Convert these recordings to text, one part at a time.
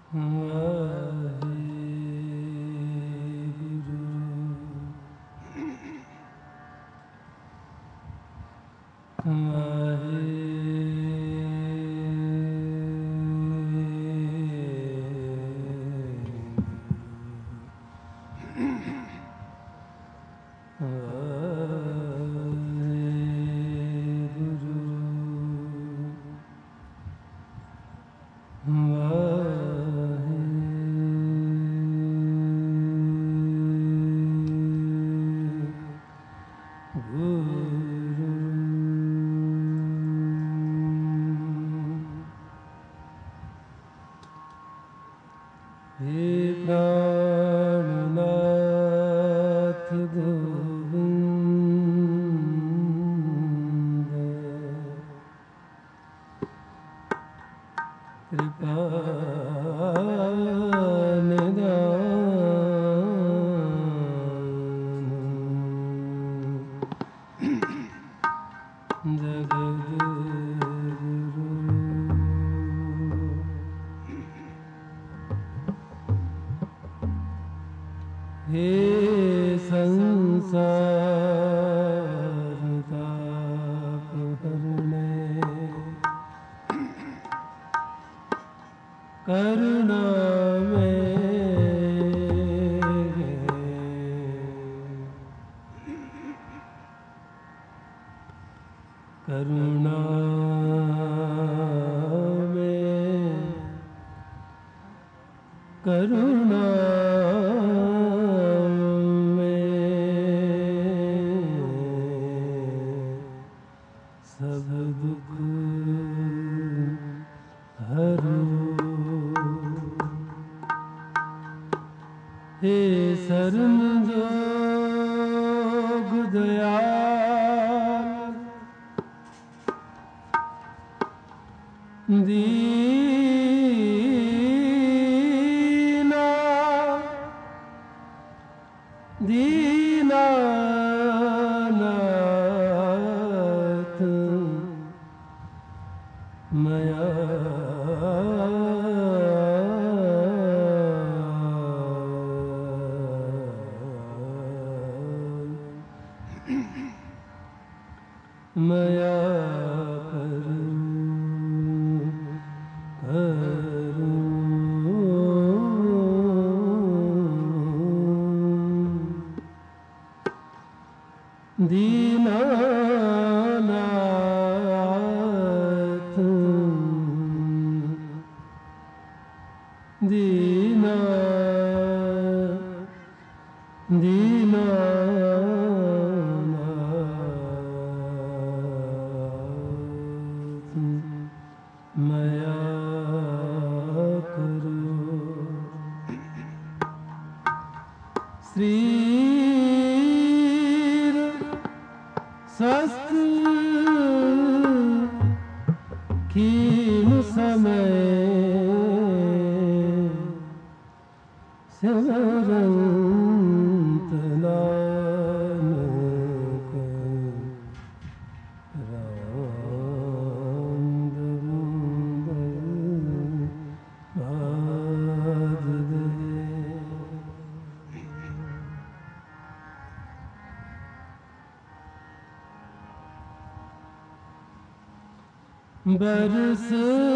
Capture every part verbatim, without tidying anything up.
बरस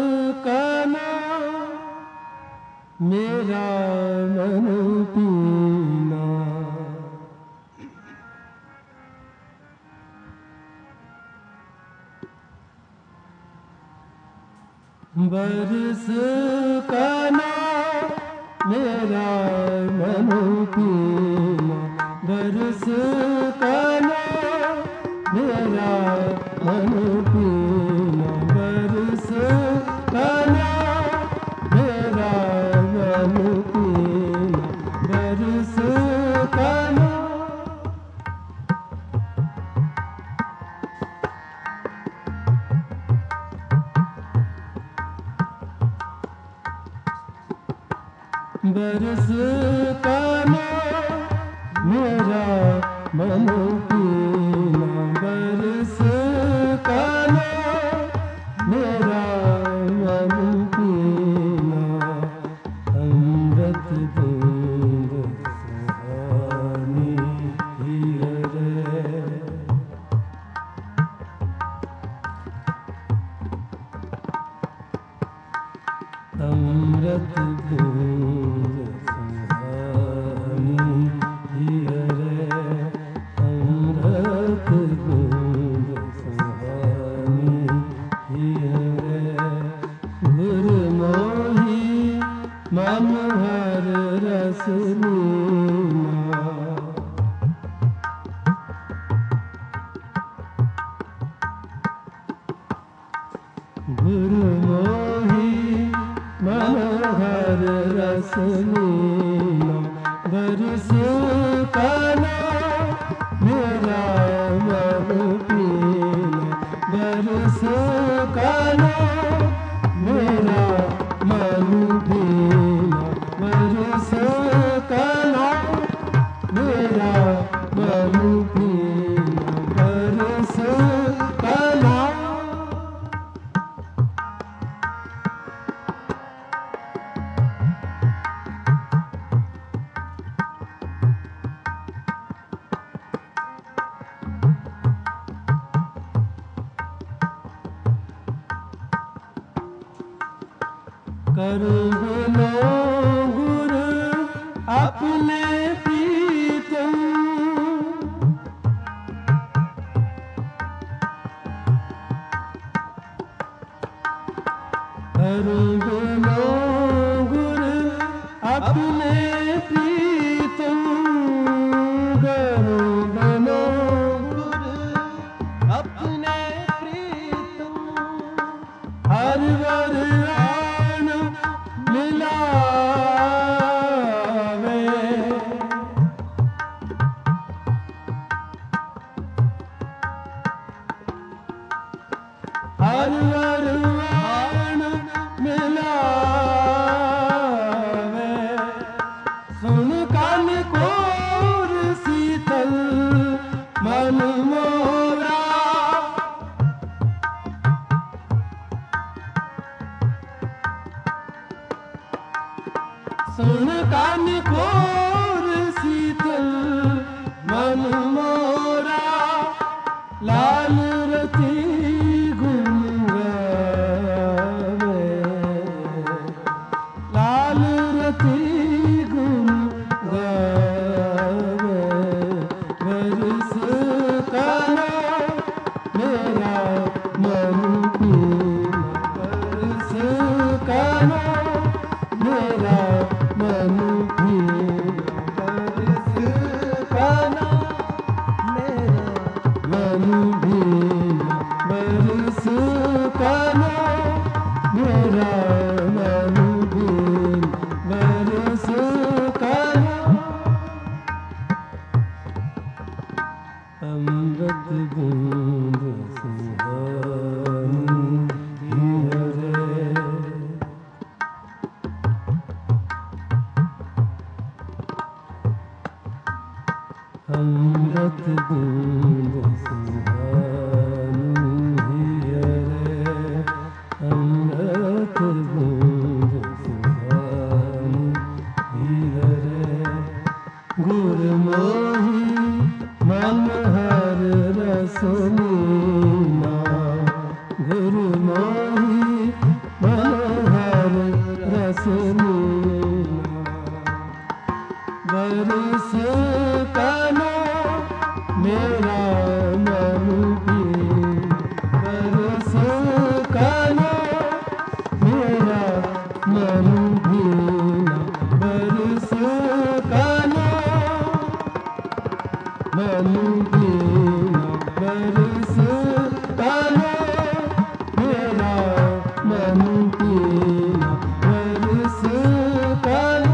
काना मेरा मन पीना, बरस काना मेरा मन पीना, बरस काना मेरा मन पीना, बरस काना मेरा मन पीना, बरस काना। बरस काना मेरा मन पीना, बरस काना मेरा मन पीना, अमृत बूंद सुहानी हिया रे, अमृत बूंद सुहानी हिया रे। गुरमोही मन हर रस लीना, गुरमोही मन हर रस लीना। बरस काना मेरा मन पीना, बरस काना मेरा मन पीना, बरस काना मेरा मन पीना, बरस काना। करो बोलो गुरु अपने प्रीतम, करो बोलो गुरु अपने प्रीतम, करो बोलो गुरु अपने प्रीतम। हर वर मिलावे, हर वर वाण मिलावे। सुन कान कोर शीतल मन मोरा, सुन कान कोर शीतल मन मोरा। लाल रति गुण गावे, लाल रति गुण गावे। बरस काना मेरा मन पीना, बरस काना मेरा मन पीना, बरस काना मेरा मन पीना, बरस काना मेरा मन पीना, बरस काना। अमृत बूंद सुहानी हिया रे, अमृत बूंद सुहानी हिया रे, अमृत बूंद सुहानी हिया रे। गुरमोही मन हर रस लीना, गुरमोही मन हर रस लीना। बरस काना मेरा मन पीना, बरस काना मेरा मन पीना, बरस काना मन पीना, बरस काना मेरा मन पीना, बरस काना।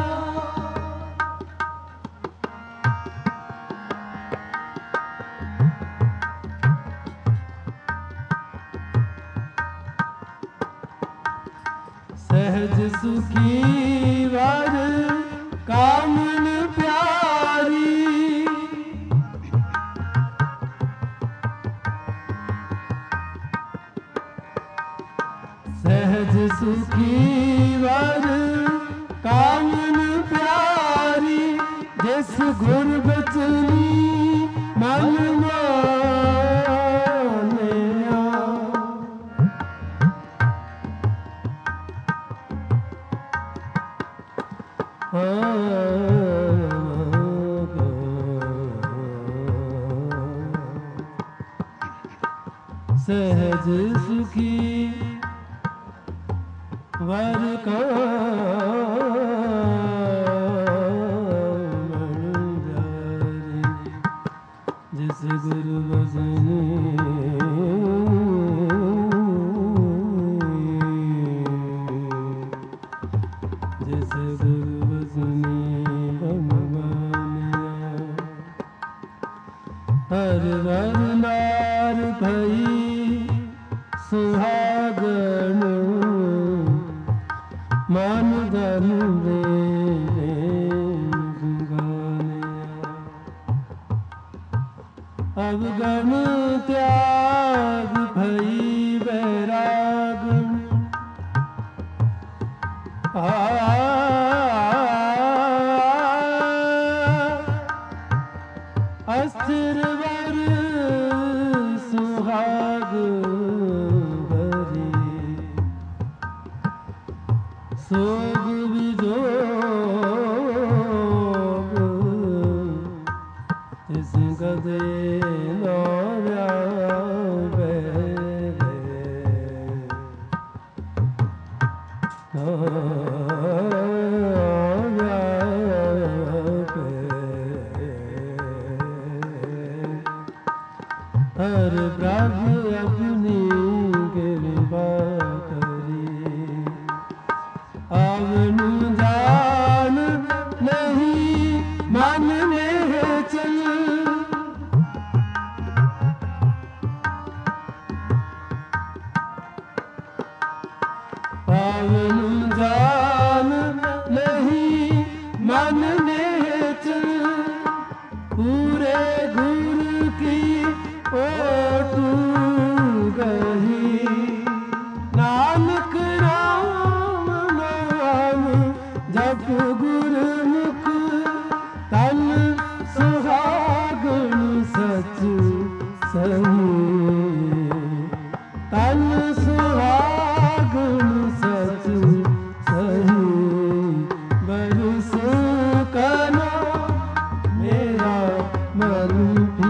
सहज सुखी वर कामन प्यारी, सहज सुखी वर कामन प्यारी। जिस गुर बचनी मन मानिया, सहज सुखी वर का जिस गुरु बसने जिस गुरु बसने हर वरनार भई सुहागन मन धन दे अब गण त्याग भई बैराग आ अस्थिर वर सुहाग भरी सोग विजोग इस गदे नौरा हर प्रभु अपनी कृपा करी आवनु जान नहीं मन में चल आवनु जान नहीं मन में चल पूरे गुरु की ओटू गही नानक राम नाम जप गुरुमुख तन सुहागन सच सही तन सुहागन सच सही बरस कनो मेरा मन भी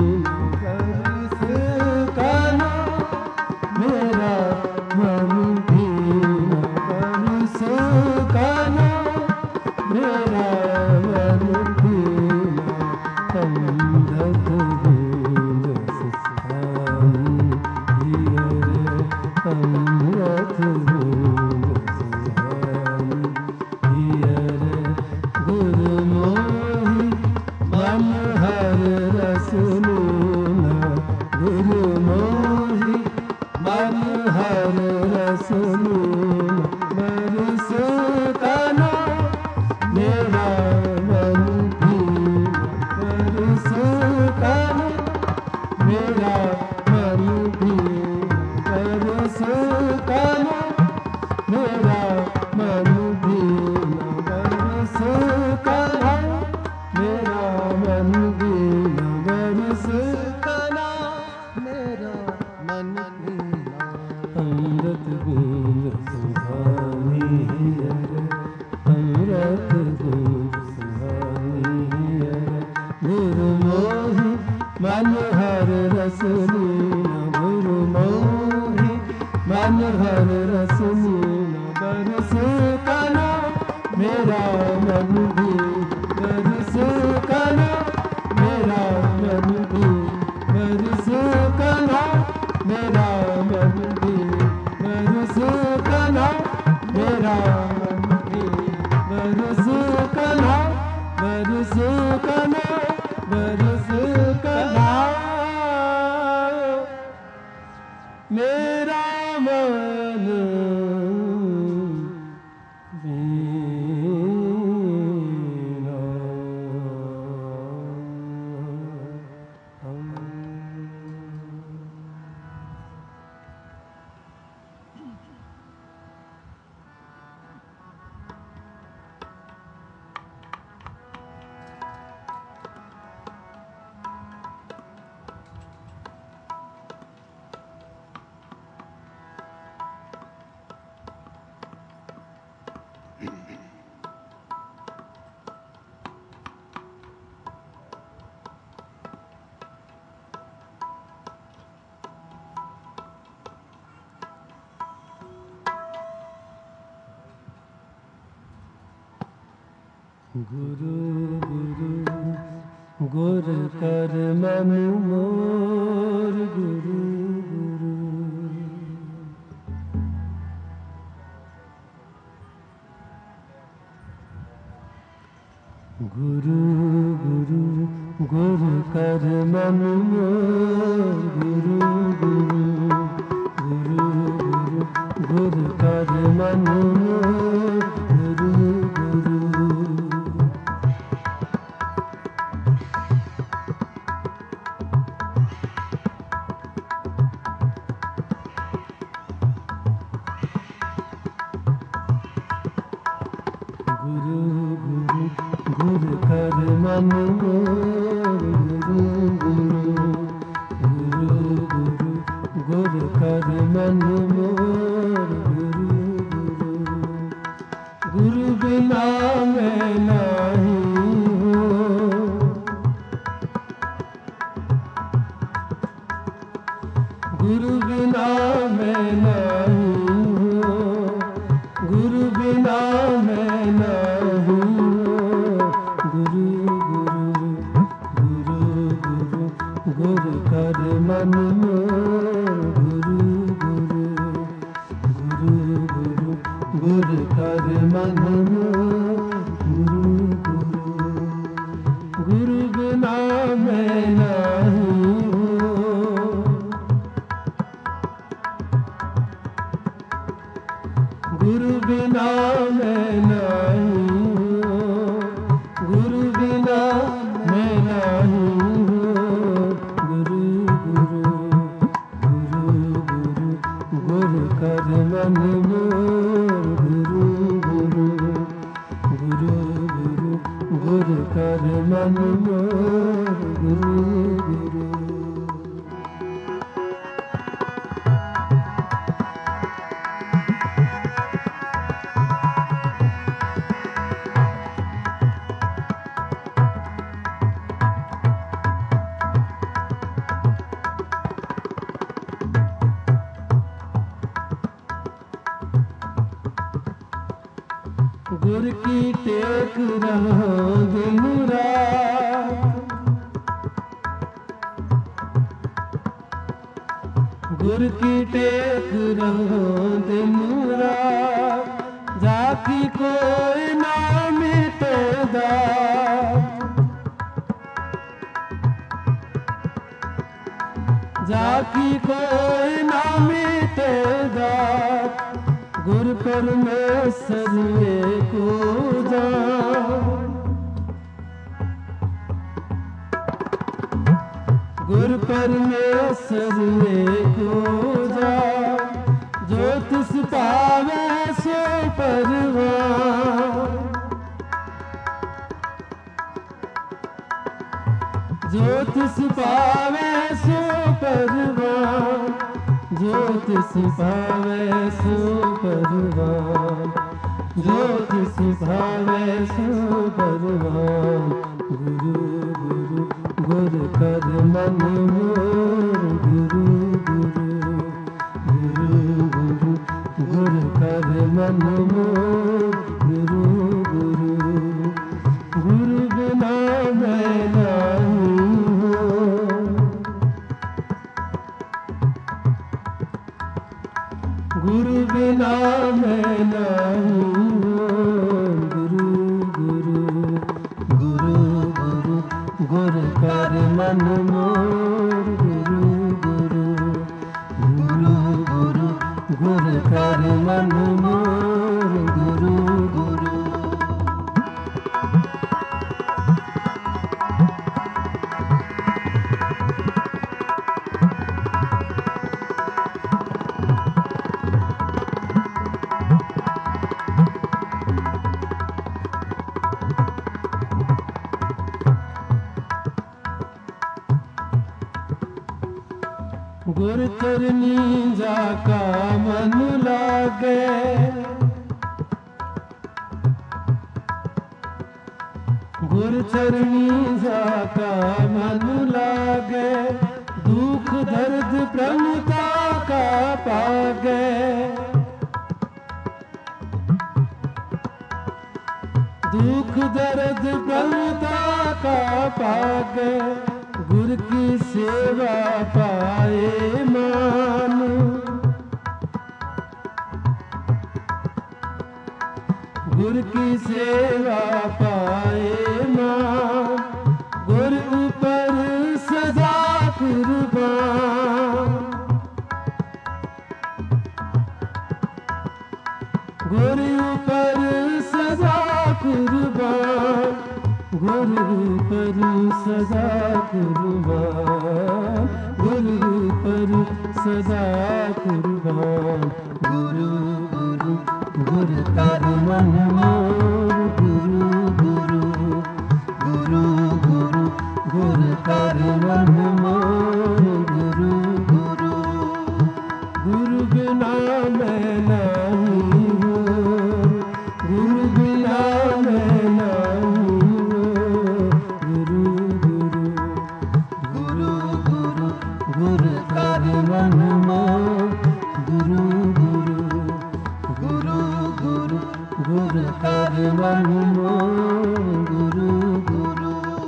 मन हर रस लीला गुरु मोहि मन हर रस लीला बरस कना मेरा मन भी बरस कना मेरा मन भी बरस कना मेरा मन भी बरस कना मेरा मन भी बरस कना बरस कना बरस कना मेरा मन वीणा हम गुरु गुरु गुर कर मन मोर गुरु गुरु गुरु गुरु गुर कर मन मोर गुरु गुरु गुरु गुरु गुर कर मन मोर गुरु गुरु गुरु गुरु गुर कर मन मोर गुरु गुरु गुरु गुरु गुर कर मन मोर गुरु गुरु गुरु बिना मैं नहीं हूँ गुरु बिना मैं नहीं हूँ गुरु बिना मैं नहीं गुरु गुरु गुरु गुरु गुर कर मन मोर गुरु गुरु गुरु गुरु गुर कर मन मोर गुरु गुरु गुरु बिना मैं नहीं हूँ गुरु बिना मैं नहीं हूँ गुरु बिना मैं नहीं हूँ गुरु गुरु गुरु गुरु गुर कर मन मोर गुरु गुरु गुरु गुरु गुर कर मन मोर गुरु गुरु गुर की टेक रहो दिन रात गुर की टेक रहो दिन रात जाकी कोई ना मिटेगा जाकी कोई ना मिटेगा गुर परमेश्वर को जान गुर परमेश्वर को जान जो तिस पावे सो परवान जो तिस पावे सो परवान ज्योतिष भावे सो परवान ज्योतिष भावे सो परवान गुरु गुरु गुर कर मन मोर गुरु गुरु गुरु गुरु गुर कर मन मोर गुरु गुरु गुरु बिना मैं नहीं गुरु बिना मैं नहीं गुरु गुरु गुरु गुरु गुर कर मन मोर गुरु गुरु गुरु गुरु गुर कर मन मोर गुरु गुरु गुर चरनी जाका मन लागे गुर चरनी जाका मन लागे दुख दर्द प्रभुता का पागे दुख दर्द प्रभुता का पाके गुर की सेवा पाए मान। गुर की सेवा पाए मान, गुर ऊपर सदा कुर्बान। गुर ऊपर सदा कुर्बान, गुर ऊपर सदा कुर्बान, गुर ऊपर सदा कुर्बान। गुरु गुरु गुरु कर मन मोर, गुरु गुरु गुरु गुरु गुरु कर मन मोर, गुरु गुरु गुरु बिना मैं नहीं हूँ, गुरु बिना मैं नहीं हूँ। गुरु गुरु गुरु गुरु गुरु कर मन मोर, गुरु गुरु गुरु गुरु गुरु कर मन मोर, गुरु गुरु।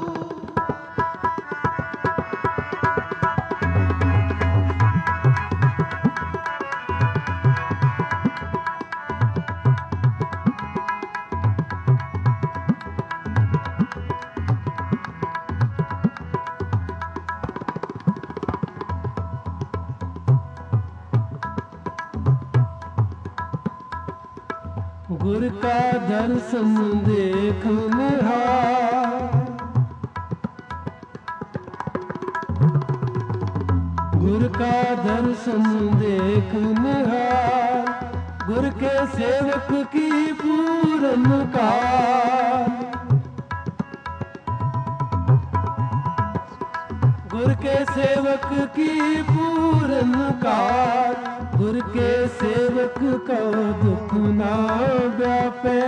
गुर का दर्शन देख निहार, गुर का दर्शन देख निहार, गुर के सेवक की पूरन कार। गुर के सेवक की पूरन कार, गुर के सेवक का दुख ना व्यापे।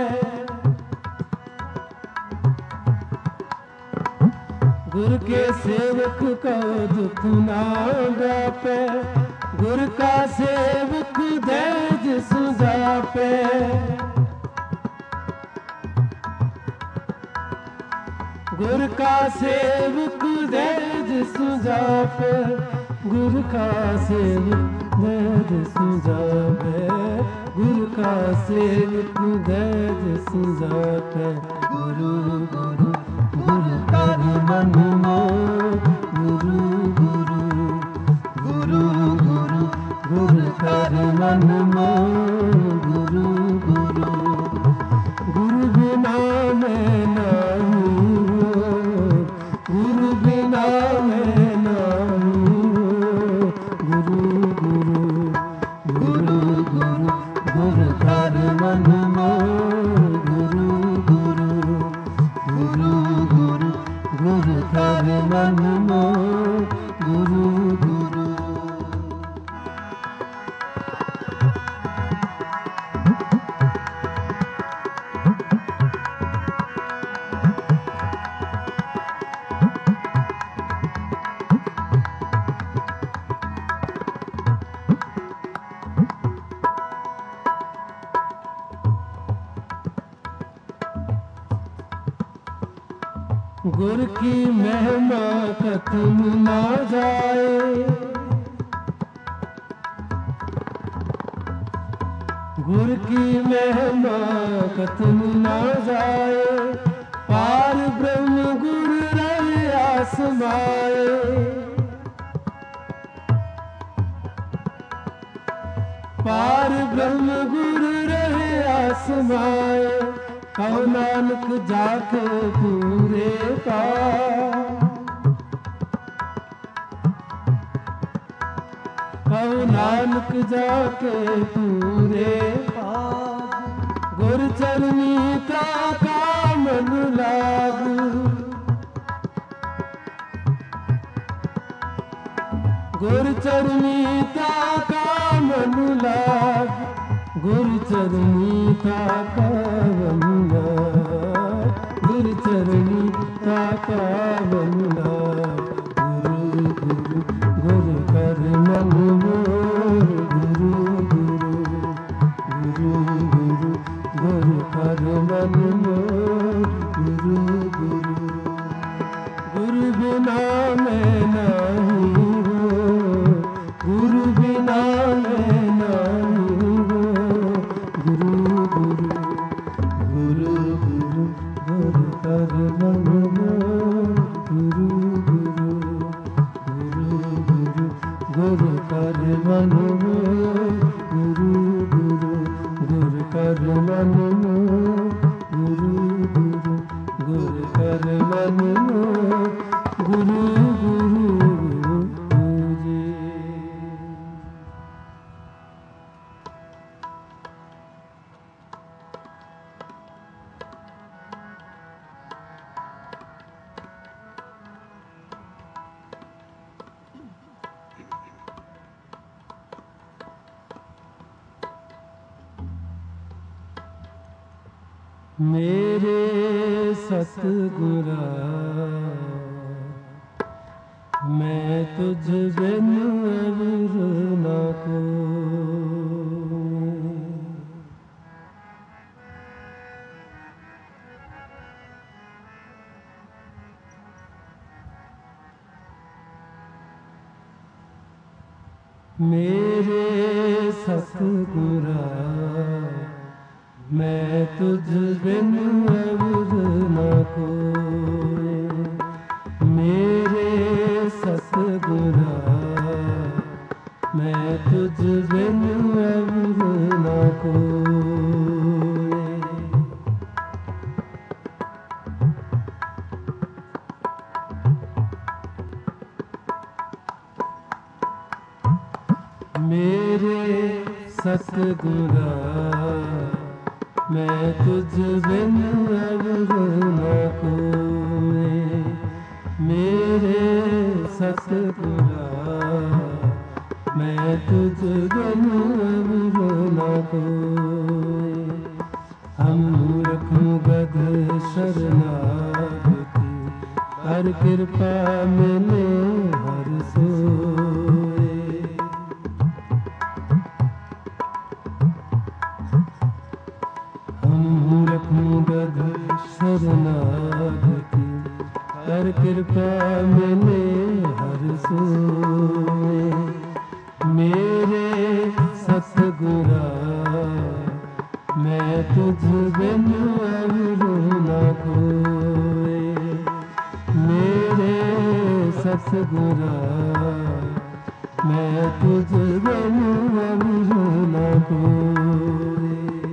गुर के सेवक का दुख ना व्यापे, गुर का सेवक दैज सुजापे। गुर का सेवक दैज सुजापे, गुर का सेवक दैज सुजापे, गुर का सेवक दैज सुजापे। गुरु गुरु गुरु कर मन मोर, गुरु गुरु गुरु गुरु गुरु कर मन मोर, गुरु गुरु गुरु बिना मैं नहीं हूँ, गुरु बिना मैं नहीं हूँ। गुरु गुरु गुरु गुरु गुरु कर मन मोर, गुरु गुरु गुरु गुरु गुरु कर मन मोर, गुरु गुरु। गुर की महिमा कथन ना जाए, गुर की महिमा कथन ना जाए। पार ब्रह्म गुर रहे आसमाए, पार ब्रह्म गुर रहे आसमाए। कहो नानक जाके पूरे पार, कहो नानक जाके पूरे पार। गुर चरनी का मन लागू, गुर चरनी का मन लागू, गुर चरनी का मन लागू, गुर चरनी का मन लागू। गुरु गुरु गुरु कर मन मोर, गुरु गुरु गुरु गुरु गुरु कर मन मोर। मेरे सतगुरा मैं तुझ बिन अवर न कोई। मेरे सतगुरा मैं तुझ बिन अवर न कोई। मेरे सतगुरा मैं तुझ बिन अवर न कोई। मेरे सतगुरा मैं तुझ बिन अवर न कोई। मेरे सतगुरा मैं तुझ बिन अवर न कोई। हम मूर्ख गध शरणागति हर कृपा मिले हर सोए। हम मूर्ख गध शरणागति हर कृपा मिले हर सोए। मेरे सतगुरा मैं तुझ बिन अवर न कोई। मेरे सतगुरा मैं तुझ बिन अवर न कोई।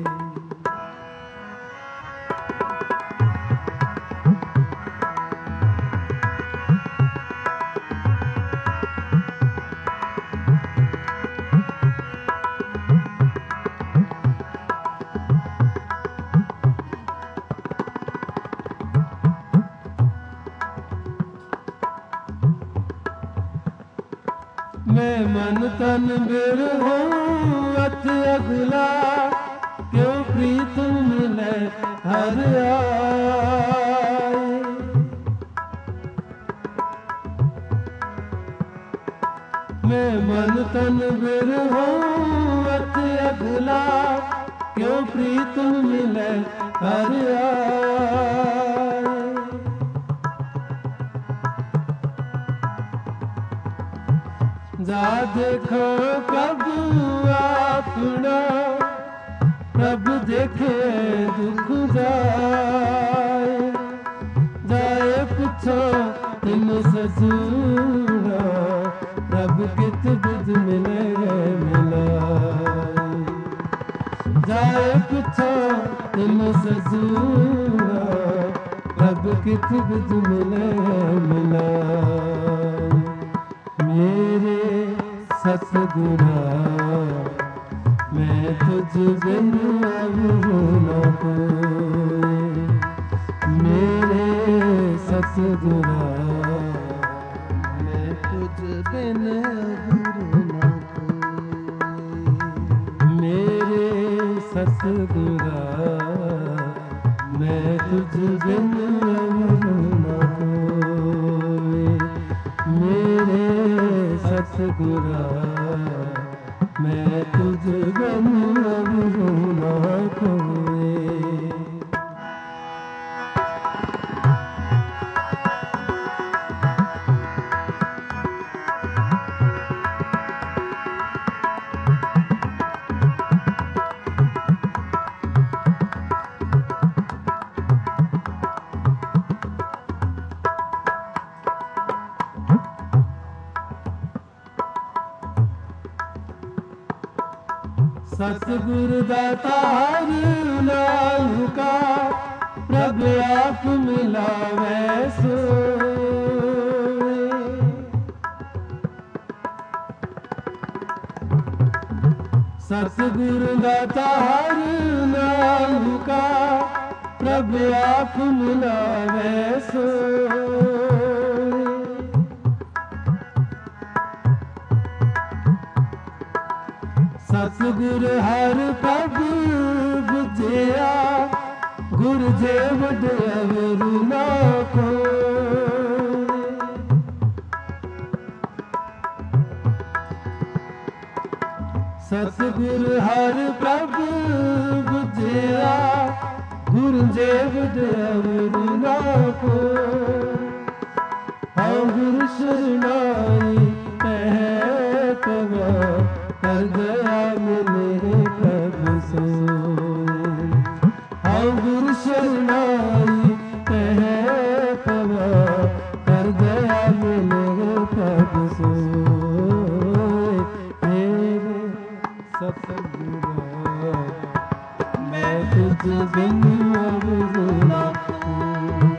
मैं मन तन बिरहूं अत अगला क्यों प्रीत मिले हर आए। मैं मन तन बिरहूं अत अगला क्यों प्रीत मिले हर आए। जा देखो प्रभु अपना प्रभु देखे दुख जाए। जाए पूछो तिन ससुरा प्रभु कित बुझ मिले मिलाए। जाए पूछो तिन ससुरा प्रभु कित बुझ मिले मिलाए। मेरे सतगुरा मैं तुझ बिन अवर न कोई। मेरे सतगुरा मैं तुझ बिन अवर न कोई। मेरे सतगुरा मैं तुझ बिन अवर न कोई। मेरे सतगुरा मैं तुझ बिन अवर न कोई। सतगुरु दातार नाम का प्रभु आप मिलावे सोए। सतगुरु दातार नाम का प्रभु आप मिलावे सोए। सतगुर हर प्रभु बुझिया गुर जे वड अवरु ना कोय। सतगुर हर प्रभु बुझिया गुर जे वड अवरु ना कोय। हऊँ गुर शरणाई कह कब कर गया मेरे प्रभु सोय। हऊँ गुर शरणाई कह कब कर गया मेरे प्रभु सोय। मेरे सतगुरा मैं तुझ बिन अब ना कोय।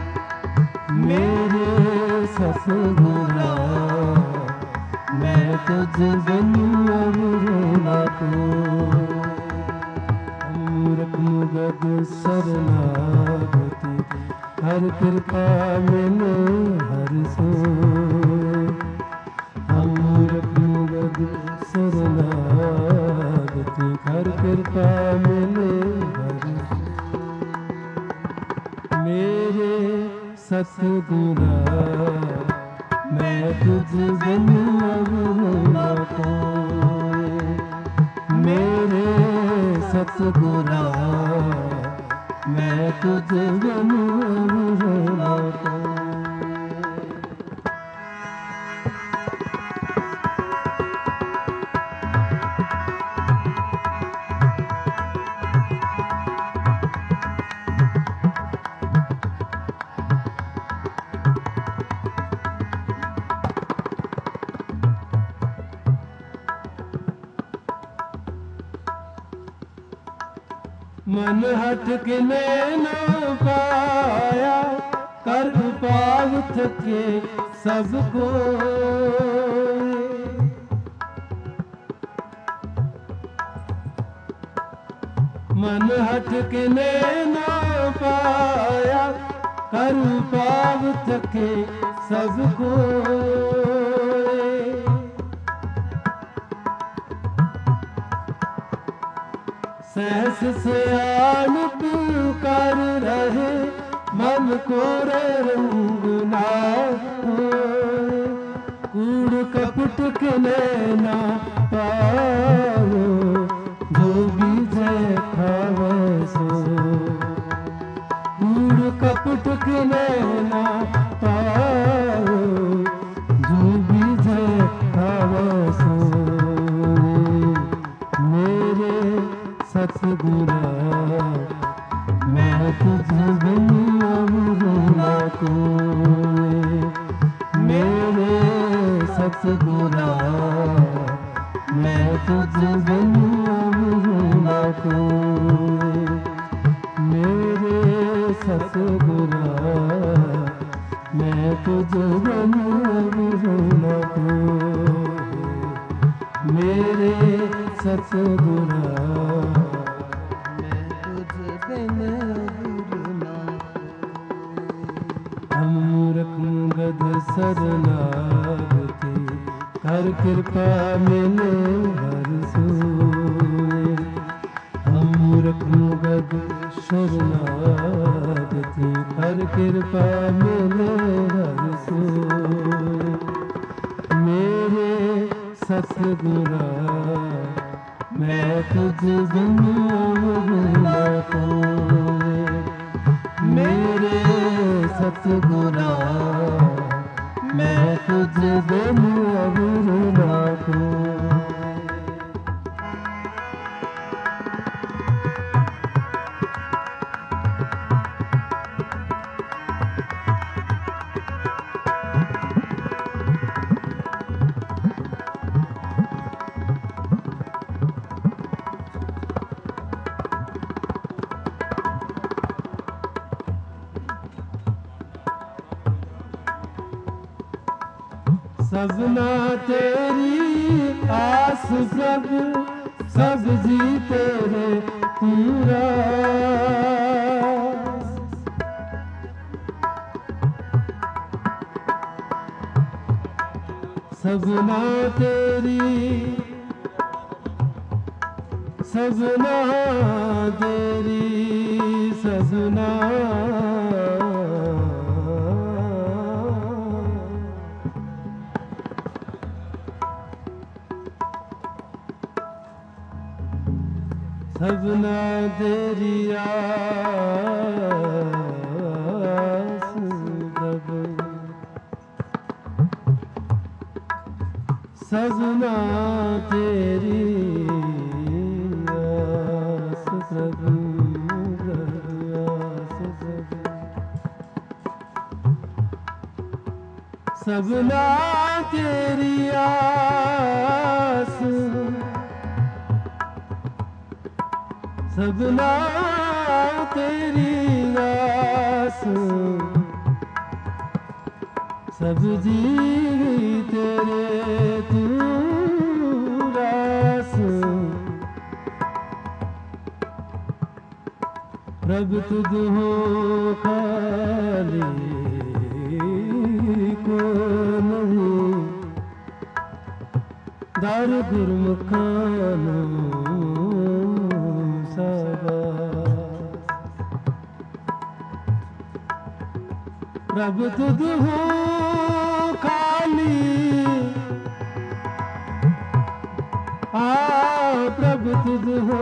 मेरे सतगुरा मैं तुझ बिन अब ना कोय। मूरख मुगध शरणागति हर कृपा मिले हर सोय। हम मूरख मुगध शरणागति हर कृपा मिले हर सोय। मेरे सतगुरा मैं तुझ बिन अब ना कोय। मेरे सतगुरा मैं तुझ बिन अब ना कोय। मन हट किने न पाया कर पाव थके सब कोय। मन हट किने न पाया कर पाव थके सब कोय। सहस सयानत कर रहे मन को रंग ना होय। कूड़ कपट किने ना पाओ जो बीजे खावे सो। कूड़ कपट किने ना पाओ जो बीजे खावे सो। मेरे सतगुरा मैं तुझ बिन अब ना कोय। मेरे सतगुरा मैं तुझ बिन अब ना कोय। मेरे सतगुरा मैं तुझ बिन अब ना कोय। मेरे सतगुरा हम मूरख मुगध शरणागति हर कृपा मिले हर सोय। हम मूरख मुगध शरणागति हर कृपा मिले हर सोय। मेरे सतगुरा मैं तुझ बिन अब ना कोय। मेरे सतगुरा मैं तुझ बिन अब ना कोय। सबना तेरी आस प्रभु सब जी तेरे पूरा। सबना तेरी सबना तेरी सजना सबना तेरी आस प्रभु सजना तेरी आस प्रभु आस प्रभु सबना तेरी आस सबना तेरी आस सब जीव तेरे तू रास प्रभु तुझ हो खाली को नहीं दर गुरमुखानो प्रभु तुझ हो खाली आ प्रभु तुझ हो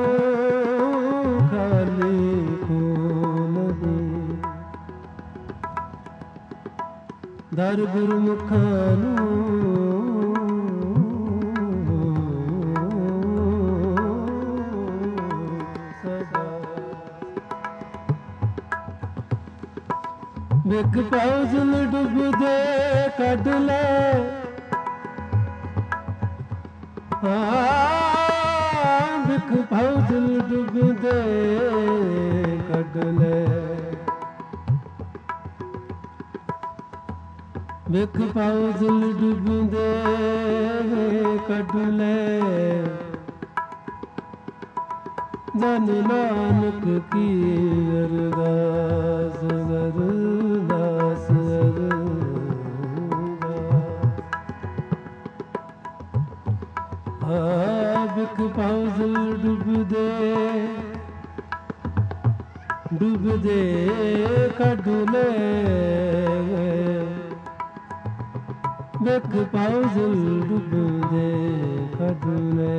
खाली को नहीं दर गुरमुखानो बिख पौजल डुबदे कढ ले बिख पौजल डुबदे कढ ले बिख पौजल डुबदे कढ ले जन नानक की अरदास अरदास अरदास बिख पौजल डुबदे डुबदे कढ ले बिख पौजल डुबदे कढ ले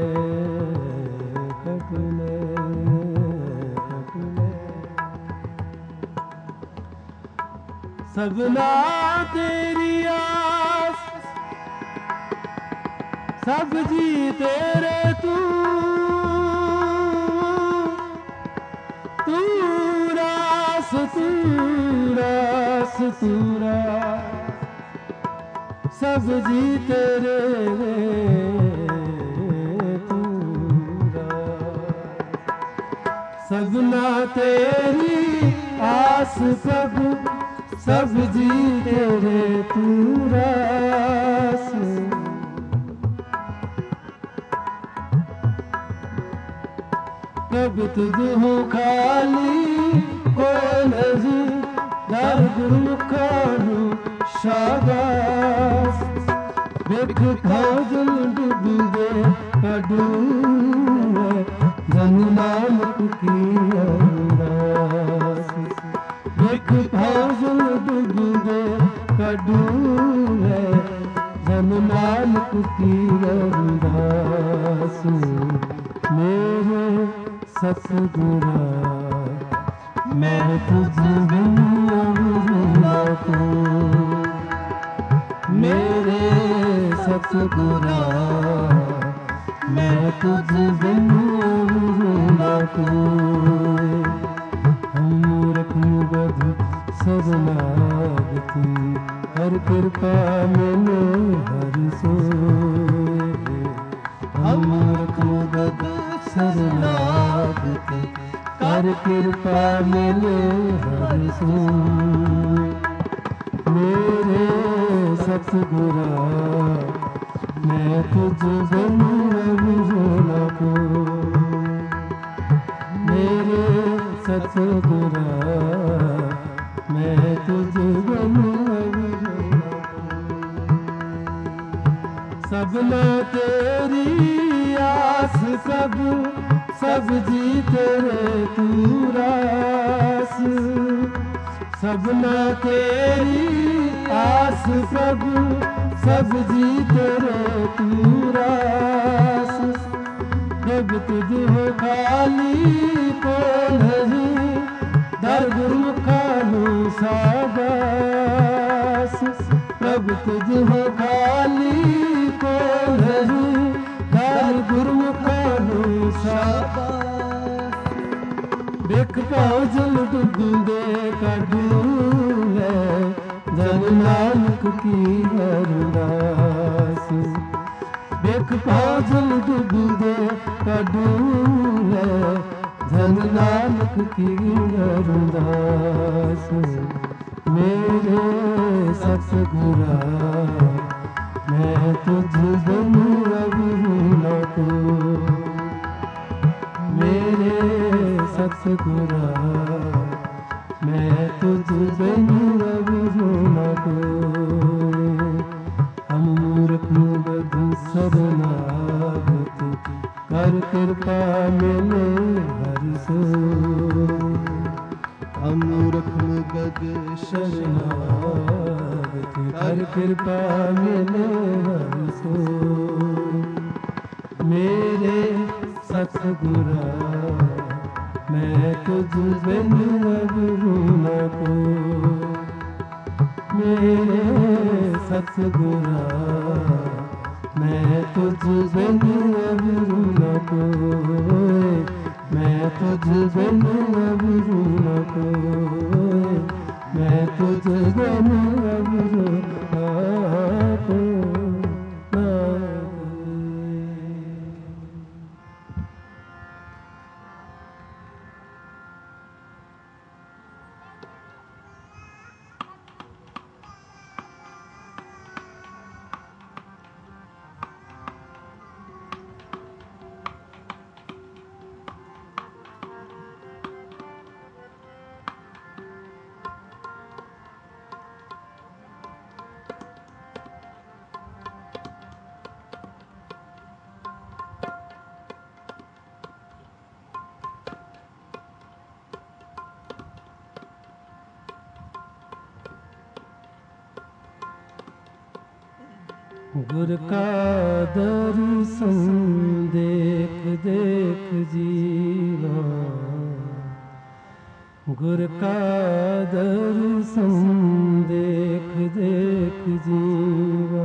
सबना तेरी आस सब जी तेरे तू तू रास तू रास तू रास सब जी तेरे सबना तेरी आस प्रभु सब जी तेरे तू रास प्रभु तुझ हो खाली कोई नहीं दर गुरमुखानो शाबाश बिख पौजल डुबदे कढ जन नानक की अरदास बिख पौजल डुबदे कढ ले जन नानक की अरदास मेरे सतगुरा मैं तुझ बिन ना को मेरे सतगुरा मैं तुझ बिन ना कोई हम मूरख मुबध शरणागति हर कृपा मिले हर सोए हम मूरख मुबध शरणागति हर कृपा मिले हर सोए मेरे सतगुरा मैं तुझ बिन ना कोई मेरे सतगुरा मैं तुझ बिन सबना तेरी आस सब सब जी तेरे तू रास सबना तेरी आस प्रभु सब जी तेरे तूरास। जब तुझ हो खाली को नहीं दर गुरमुखा नु साबास। प्रभु तुझ हो खाली को नहीं दर गुरमुखा नु साबास। बिख पाओ जल डूबे काढू है जन नानक की अरदास। बिख पाओ जल डूबे काढू है जन नानक की अरदास। मेरे सतगुरा मैं तुझ बिन अब न को। मेरे सतगुरा मैं तुझ बिन अब न कोई। हम मूर्ख बधु शरणागत कर कृपा मिले हर सोई। हम मूर्ख बध शरणागत कर कृपा मिले हर सोई। मेरे सतगुरा मैं तुझ बिन अब न कोई। मेरे सतगुरा मैं तुझ बिन अब न कोई। मैं तुझ बिन अब न कोई। मैं तुझ बिन अब न कोई। गुर का दर्शन देख देख जीवा। गुर का दर्शन देख देख जीवा।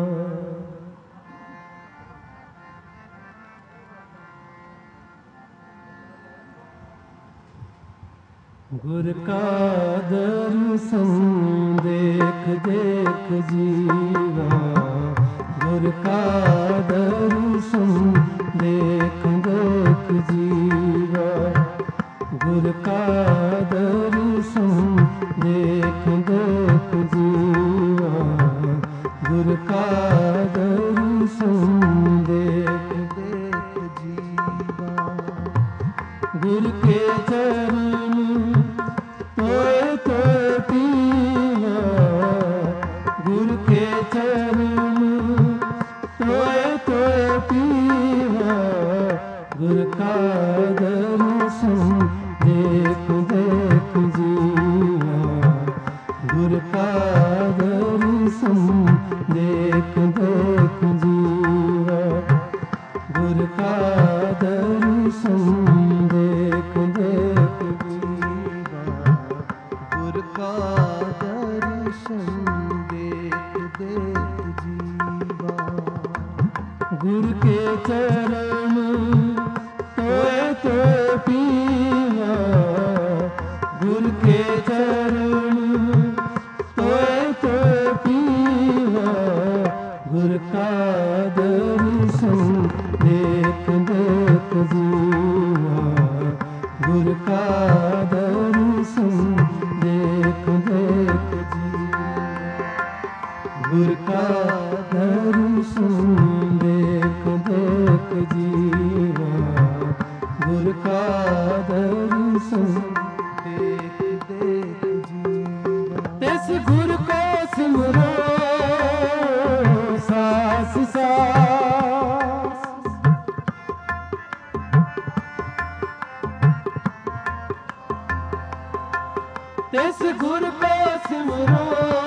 गुर का दर्शन देख देख जीवा। गुर का दर्शन देख देख जीवा। गुर का दर्शन देख देख जीवा। गुर का दर्शन देख देख जीवा। गुर के चरण तोए तोए पीवा। गुर के चरण तोए तोए पीवा। गुर का दर्शन देख देख जीवा। गुर का दर्शन देख देख जीवा। गुर का दर्शन देख देख जीवा। गुर का दर्शन देख देख जीवा। गुर के चरण तोए तोए पीवा। गुर के चरण तोए तोए पीवा। गुर का दर्शन देख देख जीवा। गुर का दर्शन देख देख जीवा। गुर का दर्शन देख देख जीवा। गुर का दर्शन देख देख जीवा। इस गुर को सिमरो सास सास। तिस गुर को सिमरो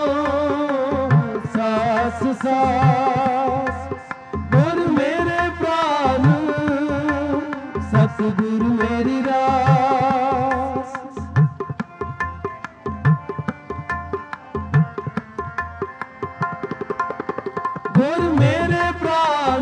सास सास। गुर मेरे प्राण सतगुर मेरी रास। गुर मेरे प्राण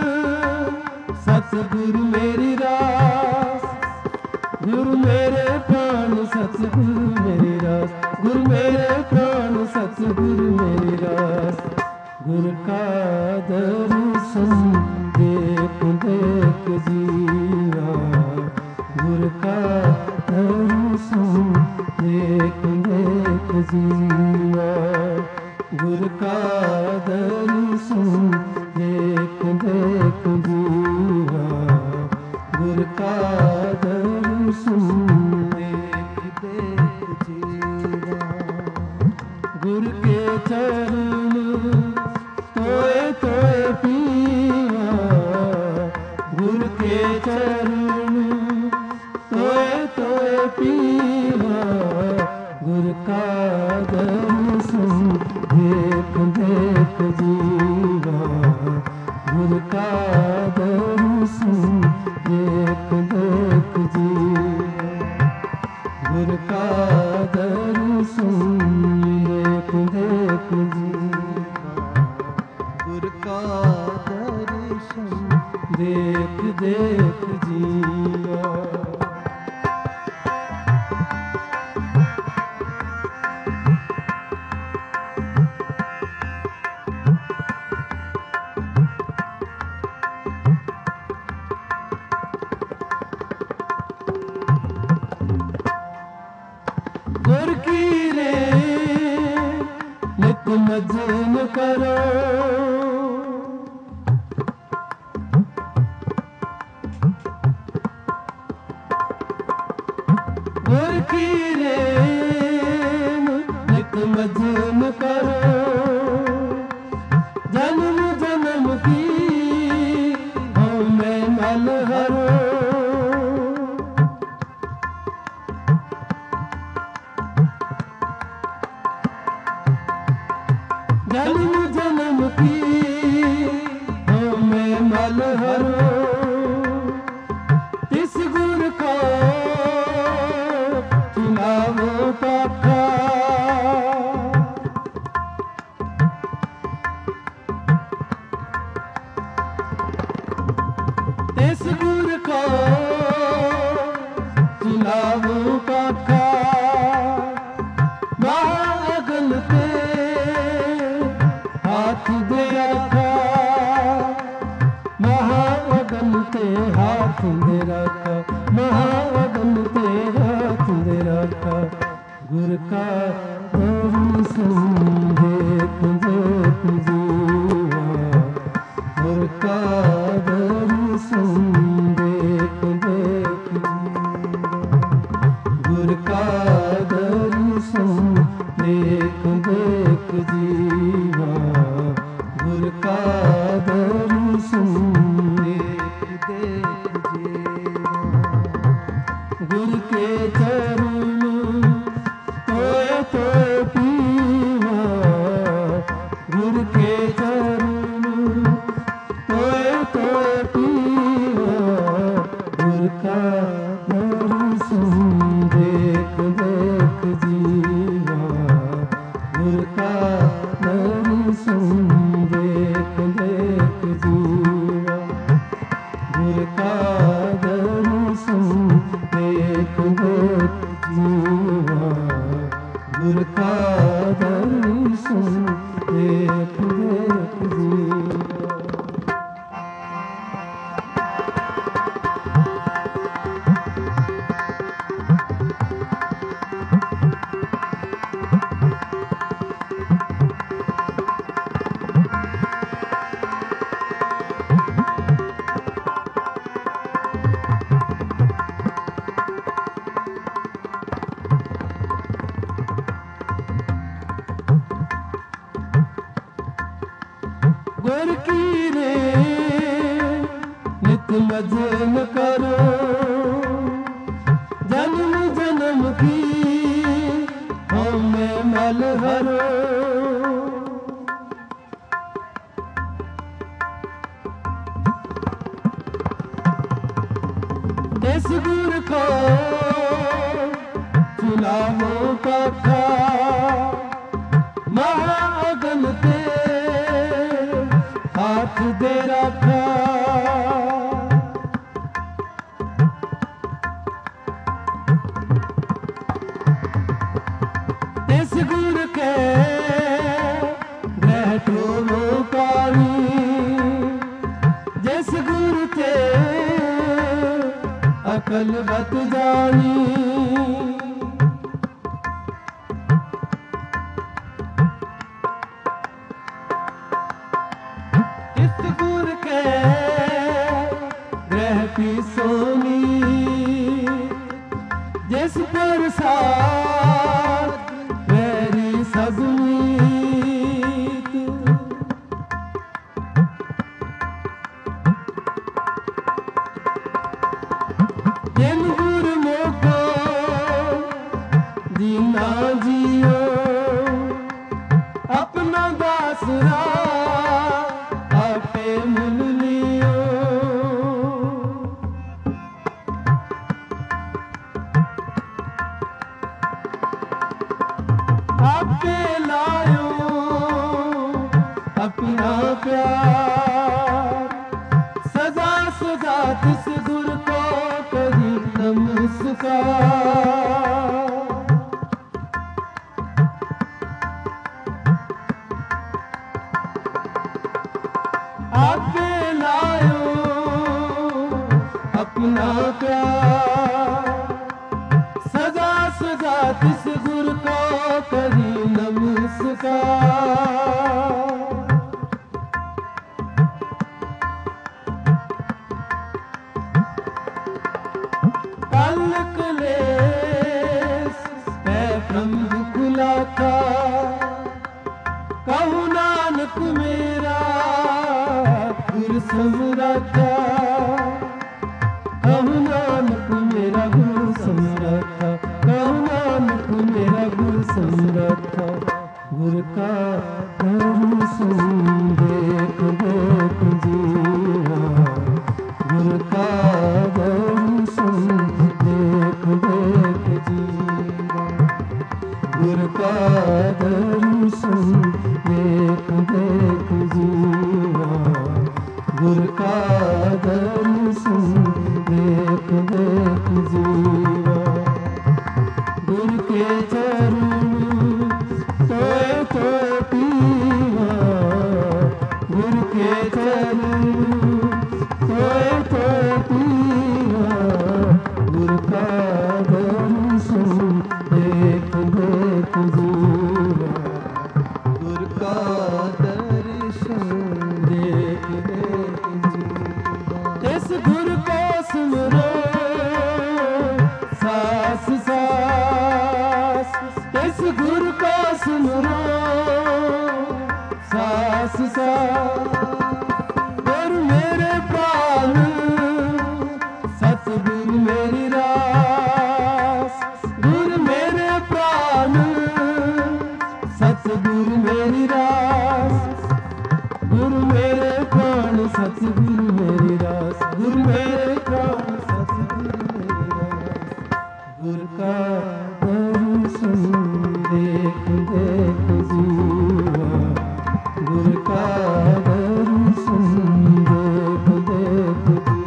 सतगुर मेरी रास। गुरु मेरे प्राण सतगुरु मेरी रास। गुरु मेरे प्राण सतगुरु मेरी रास। गुरु का दर्शन देख देख जीवा। गुरु का दर्शन देख देख जीवा। गुरु का दर्शन देख देख जीवा। गुरु का दर्शन देख देख जीवा। गुरु के चरण तोए तोए पीवा। गुरु के चरण तोए तोए पीवा। गुरु का दर्शन देख देख जीवा। गुरु का दर्शन देख देख जीवा। गुरु का दर्शन देख देख जीवा। गुरु का दर्शन देख देख जीवा। गुर की रे नित मजन करो। गुर की रे नित मजन करो। जन्म जन्म की हो मैं मल हरो। जन्म जन्म की हो मैं मल हरो। तिस गुर को चुनावो पाखा। तिस गुर को चुनावो पाखा। महाअगन पे हाथ दे रखा। महाअगन ते हाथ दे रखा। महाअगन ते हाथ दे रखा। गुर का दर्शन देख देख जीवा। गुर का दर्शन देख देख जीवा। गुर का दर्शन देख देख जीवा। गुर का दर्शन देख देख जीवा। गुर के चरण तोए तोए पीवा। गुर के चरण तोए तोए पीवा। गुर का दर्शन देख देख जीवा। गुर का दर्शन देख देख जीवा। गुर का दर्शन देख देख जीवा। गुर का दर्शन देख देख जीवा। गुर की रे नित मजन करो। जन्म जन्म की महल हरो इस गुर को चुलावो कथा महाअगन ते हाथ दे रखा इस गुर के ग्रह टोलो पानी जिस गुर ते अकल बत जानी इस गुर के ग्रह की सोनी जिस पर साथ मेरी सगनी जिन गुर मोको जीना जियो अपना दासरा आपे मिल लियो आपे लायो अपना प्यार सजा सजा तिस गुर को करी नमस्कार आपे लायो अपना प्यार सजा सजा तिस गुर को करी नमस्कार कल कलेस है ब्रह्म खुलाता कहूँ नानक मेरा गुर समरथा कहूँ नानक मेरा गुर समरथा कहूँ नानक मेरा गुर समरथा गुर का दर्शन देख देख जीवा गुर का दर्शन देख देख जीवा गुर का दर्शन देख देख जीवा गुर का दर्शन देख देख जीवा गुर के चरण तोए तोए पीवा गुर के चरण तोए तोए पीवा गुर का दर्शन देख देख जीवा गुर का दर्शन देख देख जीवा इस गुर को सुमरो सास सास इस गुर को सुमरो सास सास गुर मेरे प्राण सतगुरु मेरी रास गुर मेरे प्राण सतगुरु मेरी रास गुरु मेरे प्राण सतगुरु मेरी रास गुरु मेरे प्राण सतगुरु मेरी रास गुर का दर्शन देख देख जीवा गुर का दर्शन देख देख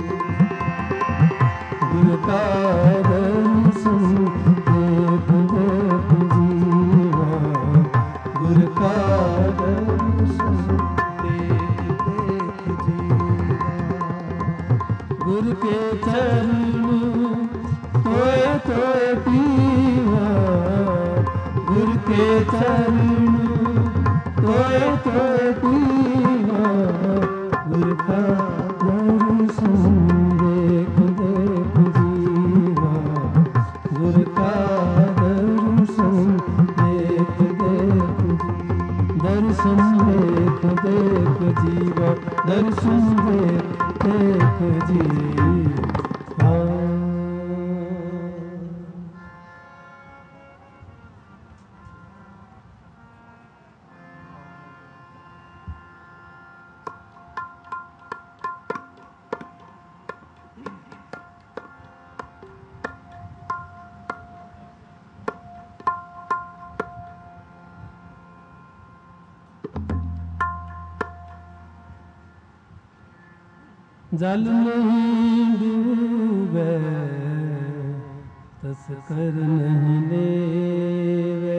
गुर का दर्शन देख देख जीवा गुर का दर्शन देख देख जीवा गुर के चरण तोए तोए पीवा गुर के चरण तोए तोए पीवा गुर का दर्शन देख देख जीवा गुर का दर्शन देख देख दर्शन देख देख जीवा दर्शन देख देख जीवा जल नहीं डूबे तस कर नहीं लेवे।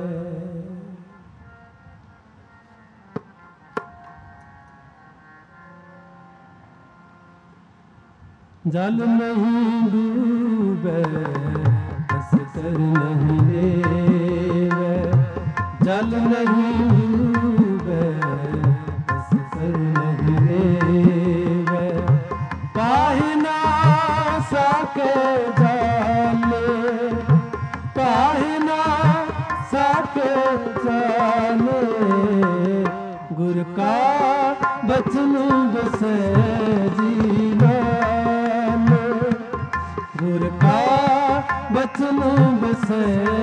जल नहीं डूबे तस कर नहीं लेवे। जल नहीं डूबे तस कर नहीं लेवे। पाहि ना सके जाले, पाहि ना सके जाले। गुर का बचन बसे जीवन, गुर का बचन बसे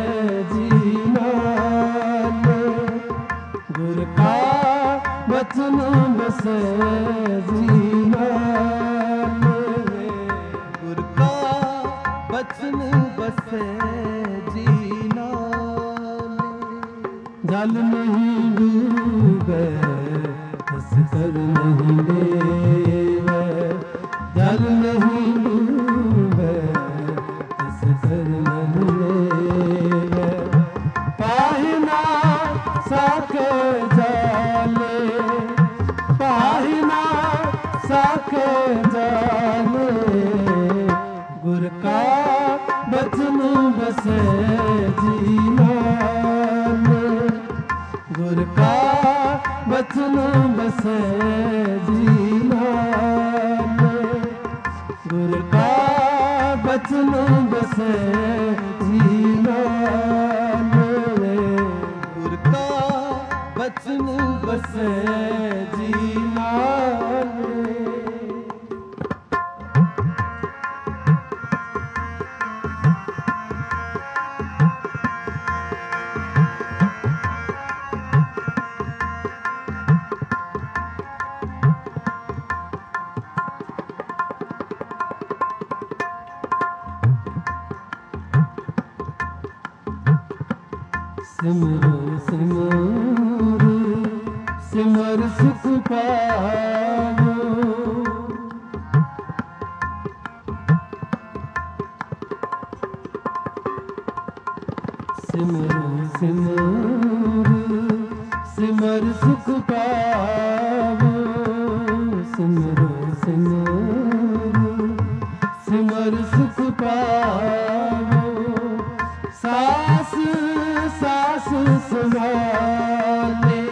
जीवन। गुर का बचन बसे जीवन। गुर का बचन बसे जीवन। जल नहीं डूबे तस कर नहीं लेवे। जल नहीं डूबे तस कर नहीं लेवे। पाहि ना सके जाले, पाहि ना सके जाले। गुर का बचन बसे जीवन। गुर का बचन बसे जीवन। गुर का बचन बसे जीवन। गुर का बचन बसे जीवन। सिमरो सिमरो सिमर सुख पावो। सिमरो सिमरो सिमर सुख पावो। सिमरो सिमरो सिमर सुख पावो। सास सास संभाले,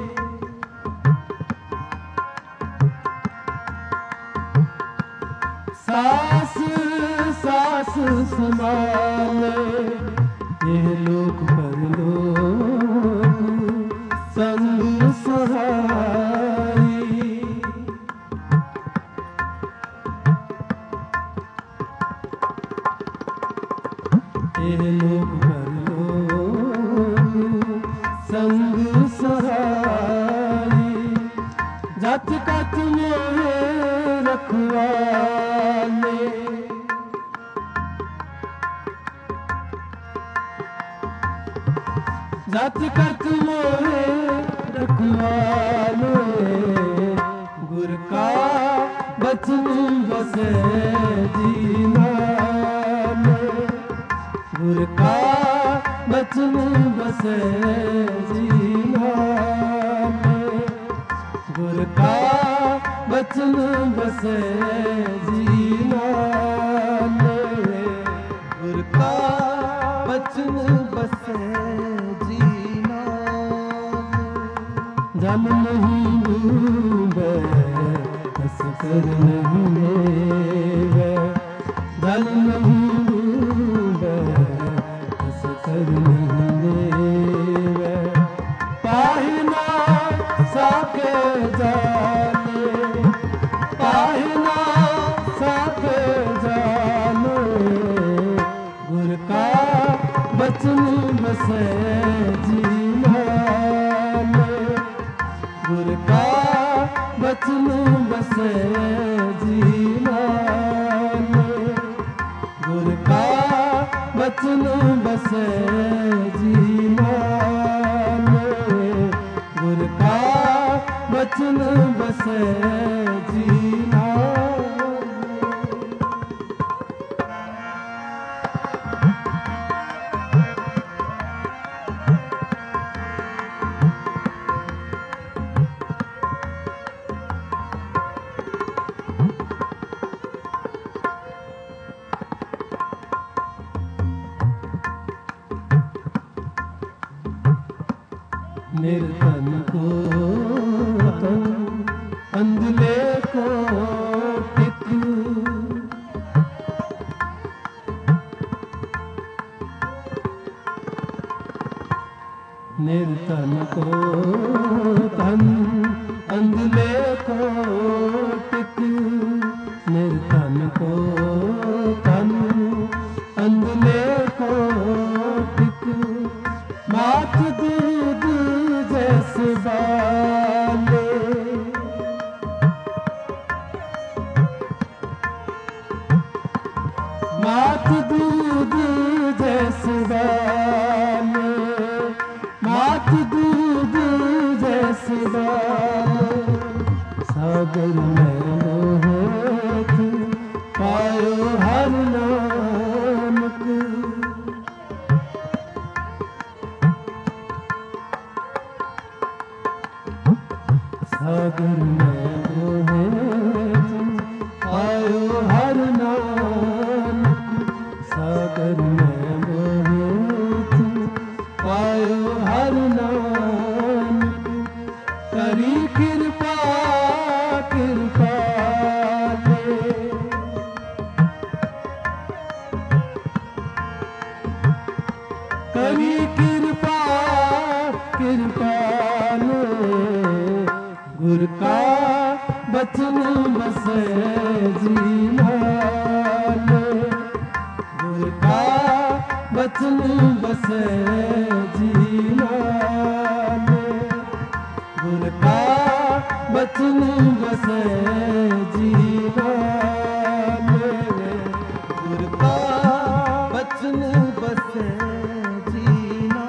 सास सास संभाले। यह लोक परलोक संग सहाई। यह लोक संग सहाई। जत कत मोहे रखवाले, जत कत मोहे रखवाले। गुर का बचन बसे जीवन। गुर का बचन बसे जीवन। गुर का बचन बसे जीवन। गुर का बचन बसे जीवन। जल नहीं डूबे तस कर नहीं लेवे। जल नहीं डूबे तस कर नहीं लेवे। पाहि ना सके जाले, पाहि ना सके जाले। गुर का बचन बसे जीवन। गुर का बचन बसे जीवन। गुर का बचन बसे जीवन। गुर का बचन बसे जीवन। निर्धन को तन अंधले को टिक निर्धन को तन अंधले को टिक निर्धन को तन अंधले को टिक मात दूध जैसे बाले मात दूध जैसे बाले मात दूध जैसे बाले सागर में मोहित पायो हर नानक सागर में मोहित पायो हर नानक सागर में मोहित पायो हर नानक करी कृपा कृपा करी कृपा कृपा गुर का बचन बसे जीना गुर का बचन बसे जीना गुर का बचन बसे जीना गुर का बचन बसे जीना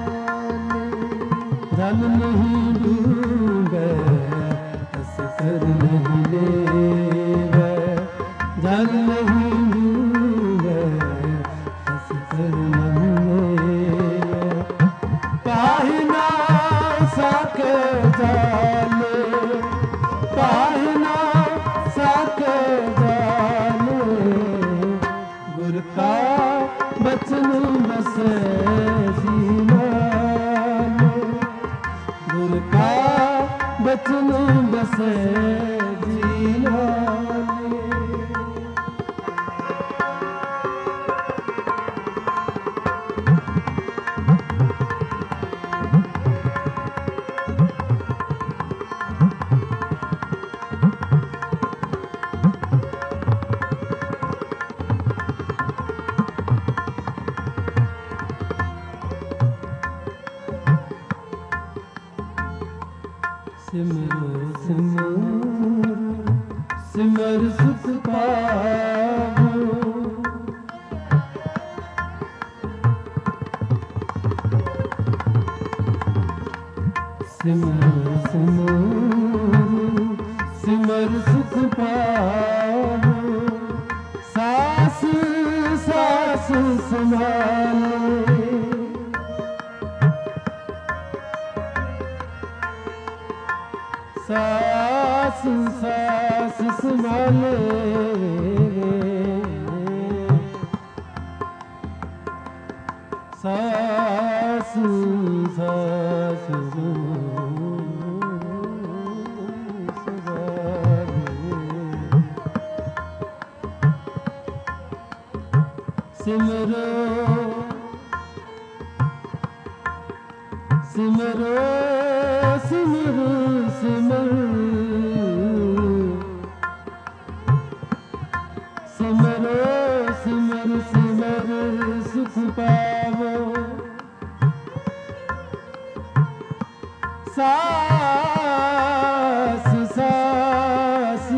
जल नहीं डूबे कर नहीं लेवे जल नहीं डूबे हंस कर नहीं लेवे काहे ना सके जाने काहे ना सके जाने गुर का बचन बसे जीना गुर का बचन बसे जीना सिमरो सिमर सिमर सुख पावो सिमरो सिमर सिमर सुख पावो सास सास संभाले सास सास संभाले सास सास सिमरो सिमरो सिमरो सिमरो सिमरो सिमर सिमर सुख पावो सास सास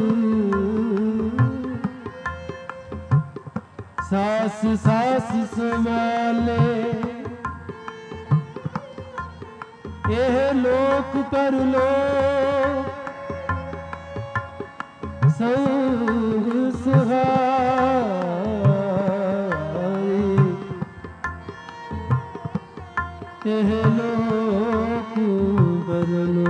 सास सास संभाले एह लोक कर लो संग सुहाई एह लोक कर लो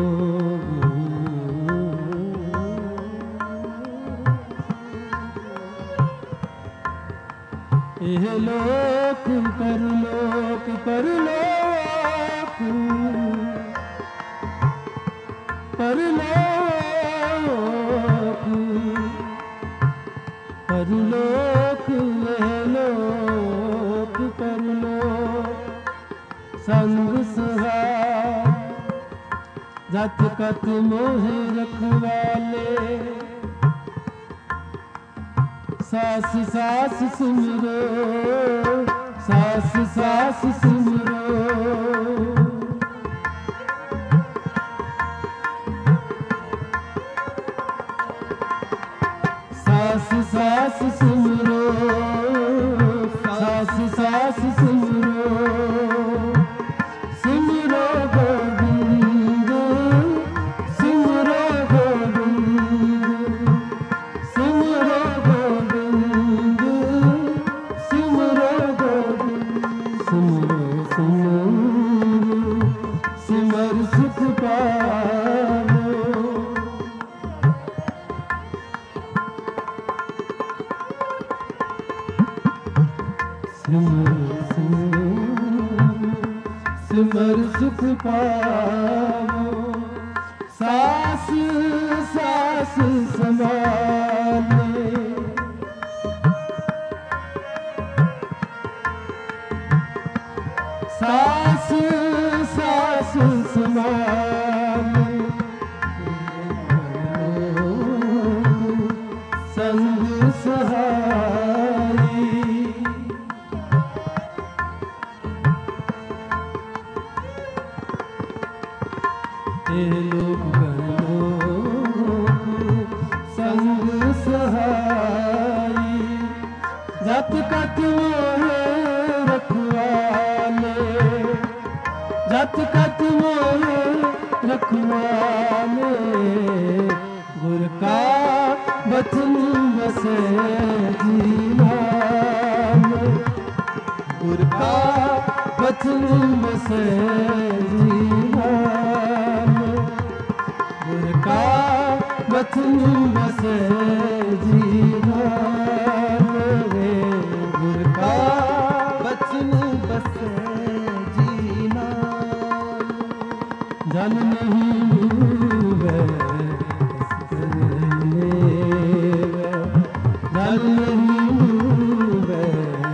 एह लोक कर लोक कर लोक परलोक परलोक लोक परलोक संग सुहाग जत कत मोहि रखवाले सास सास सिमरो सास सास सिमरो सास सास सिमरो सास सास सिमरो सिमरो गोविंद सिमरो गोविंद सिमरो गोविंद सिमरो गोविंद सिमरो सिमरो सिमर सुख पावो सिमर सुख पावो सास सास समाने सास सास समाने संग सहारी लोक परलोक संग सहाई जत कत मोहे रखवाले जत कत मोहे रखवाले गुर का बचन बसे जीवन गुर का बचन बसे जीवन गुर का बचन बसे जीवन गुर का बचन बसे जीना जल नहीं डूबे जल नहीं डूबे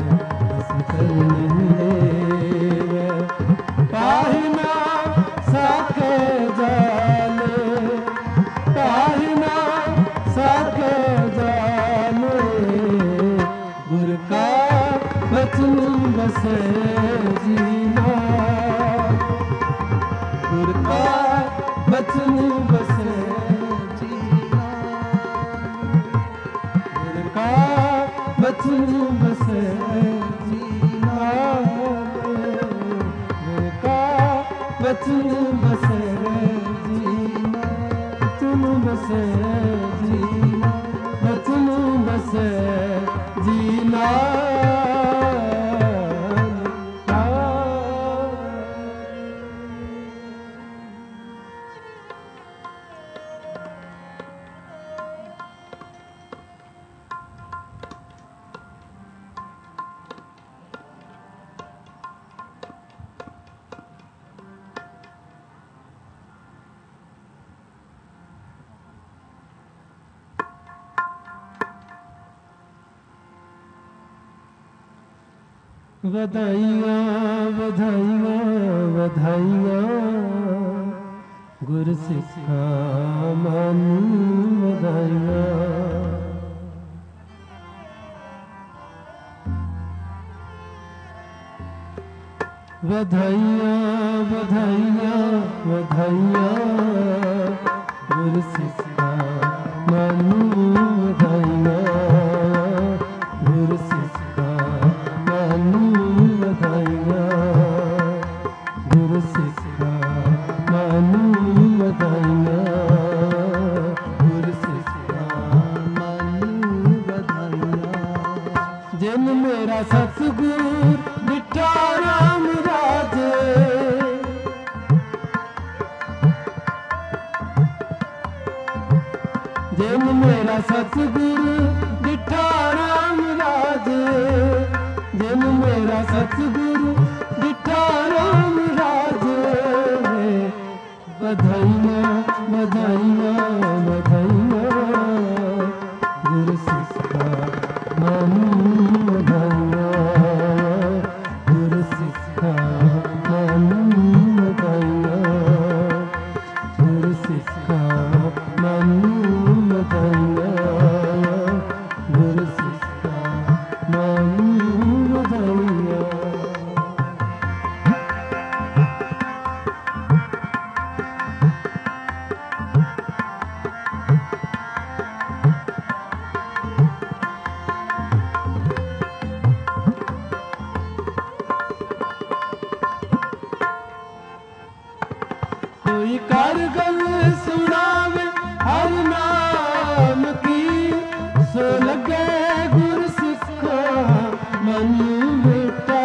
पाहिना साके जाले पाहिना साके जाले गुर का बचन बसे जीना गुर का बचन बसे जीना गुर का बचन बसे जीना गुर का बचन बसे जीना बचन बसे जीना बचन बसे जीना बधाइयाँ बधाइयाँ बधाइयाँ गुर सिखा मानू बधाइयाँ बधाइयाँ बधाइयाँ बधाइयाँ गुर सिखा मानू बधाइयाँ गुर सिखा मानू बधाइयाँ गुर सिखा मानू बधाइयाँ गुर सिखा मानू बधाइयाँ जिन मेरा सतगुरु बिठा राम राजे जिन मेरा सतगुरु बिठा राम राजे जिन मेरा सतगुरु बिठा राम राजे बधाइयाँ बधाइयाँ कोई कर गल सुनावे हर नाम की, सो लगे गुर सिखा मन बेटा।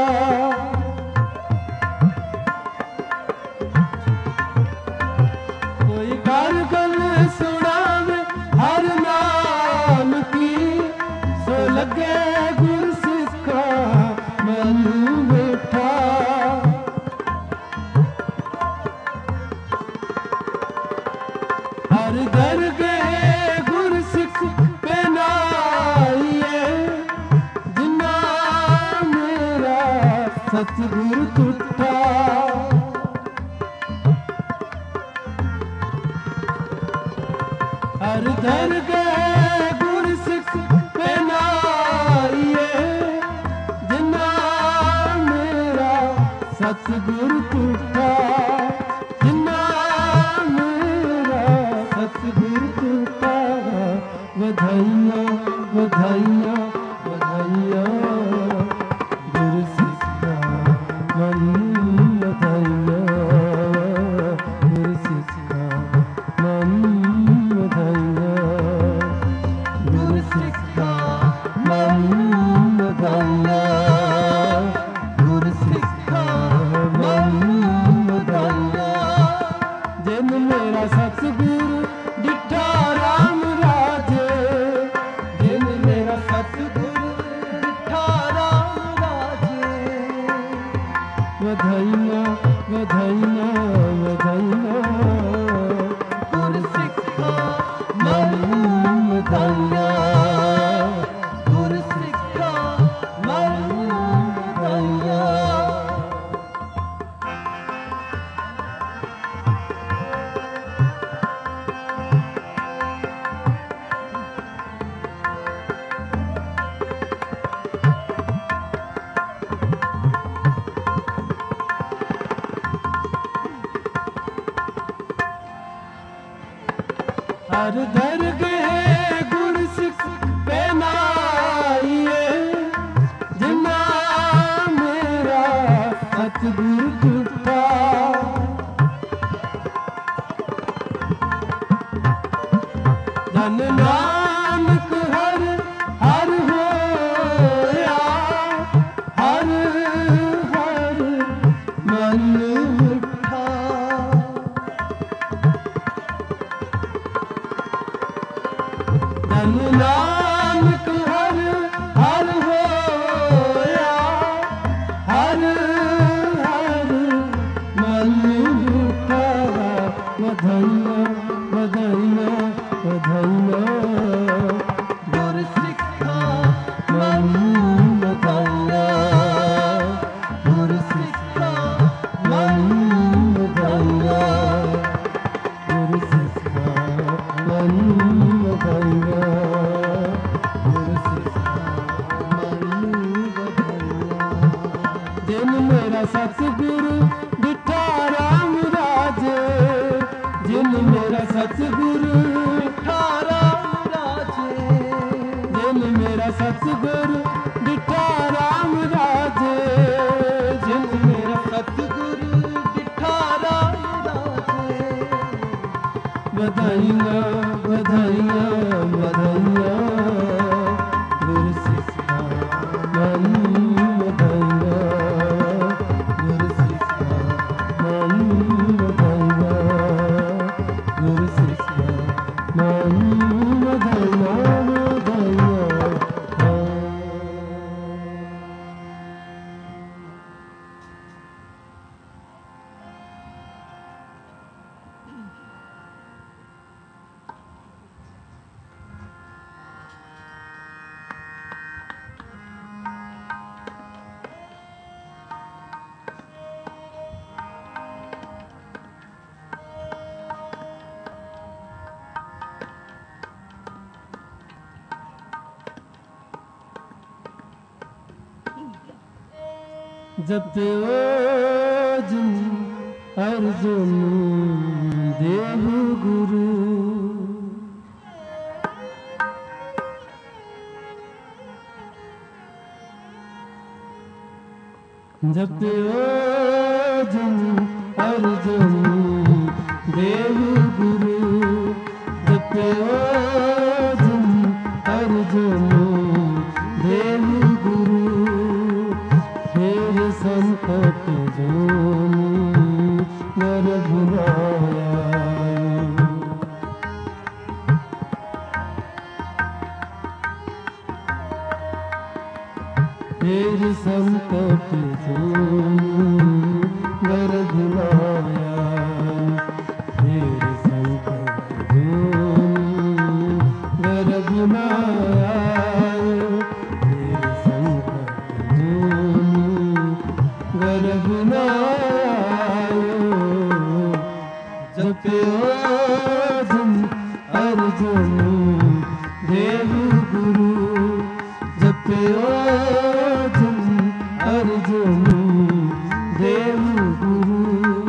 कोई कर गल सुनावे हर नाम की, सो लगे गुर सिखा मन बेटा। हर दरगे गुर सिख पेनाइए, जिन्ना मेरा सतगुर टूटा। हर दरगे गुर सिख पेनाइए, जिन्ना मेरा सतगुर टूटा। जिन्ना मेरा सतगुर टूटा। बधाइयाँ बधाइयाँ बधाइयाँ गुर सिखा मन, बधाइयाँ गुर सिखा मन, बधाइयाँ गुर सिखा मन, बधाइयाँ गुर सिखा मन, बधाइयाँ। जिन मेरा सतगुर डिठा राम राजे, जिन मेरा सतगुर डिठा राम राजे। बधाइयाँ बधाइयाँ बधाइयाँ गुर सिखा मन, बधाइयाँ गुर सिखा मन, बधाइयाँ। हर दरगे गुर सिख पेनाइए, जिन्ना मेरा सतगुर टूटा। धन नानक हर हर होया, हर हर मन उठा। धन नानक हर हर होया, हर हर मन उठा। बधाइयाँ बधाइयाँ बधाइयाँ गुर सिखा मन, बधाइयाँ गुर सिखा मन, बधाइयाँ गुर सिखा मन, बधाइयाँ गुर सिखा मन, बधाइयाँ। जिन मेरा सतगुरु डिठा राम राजे, जिन मेरा सतगुरु डिठा राम राजे। जिन मेरा सतगुरु डिठा राम राजे, जिन मेरा सतगुरु डिठा राम राजे। बधाइयाँ बधाइयाँ बधाइयाँ गुर सिखा मन, बधाइयाँ गुर सिखा मन, बधाइयाँ गुर सिखा मन, बधाइयाँ बधाइयाँ। जप्यो जिन अर्जुन देव गुरु, जप्यो जिन अर्जुन बनाया फिर संकट झूमी घर बनाया फिर संकट झूमी घर बनाया जपयो जिन अर्जुन देव गुरु जपयो जिन अर्जुन देव गुरु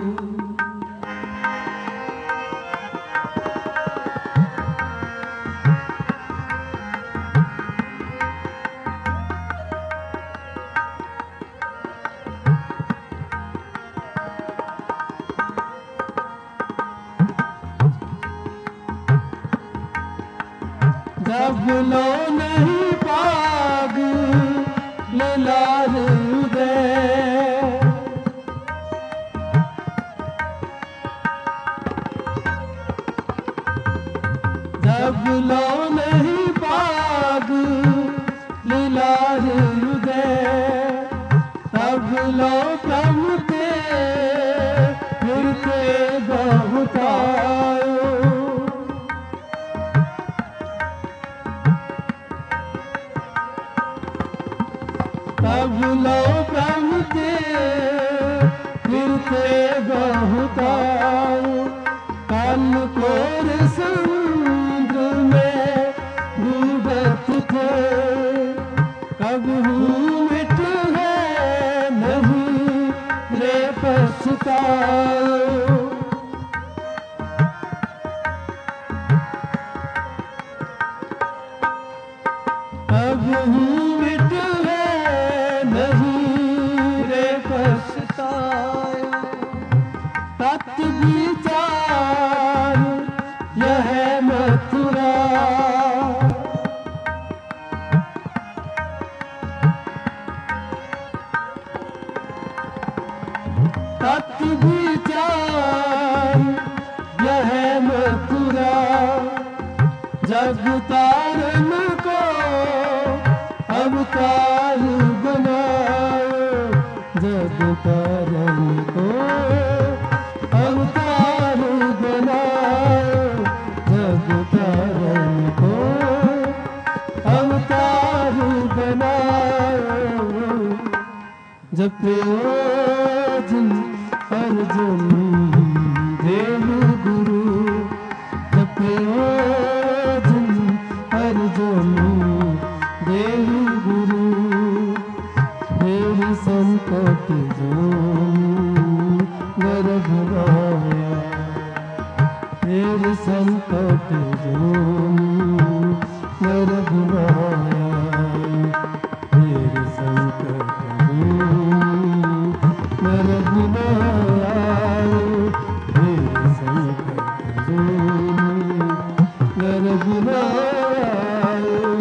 जब लो नहीं पाग लाल उदय जब लो नहीं पाग लाल उदय तब लो ब्रह्म के फिरते बहुतायो तब लो ब्रह्म के फिरते बहुतायो कल कोर समुद्र में डूबत थे कबहू मिट है नहीं रे पछतायो कबहू मिट तत् विचार यह मथुरा तत् विचार यह मथुरा जग तारण को अवतार बनाओ जग तारण को अवतार बनाओ जग तारण को अवतार बनाओ जपयो जिन अर्जुन देव गुरु जपयो जिन अर्जुन देव गुरु फिर संकट झूमी घर बनाया फिर संकट झूमी घर बनाया फिर संकट झूमी घर बनाया फिर संकट झूमी घर बनाया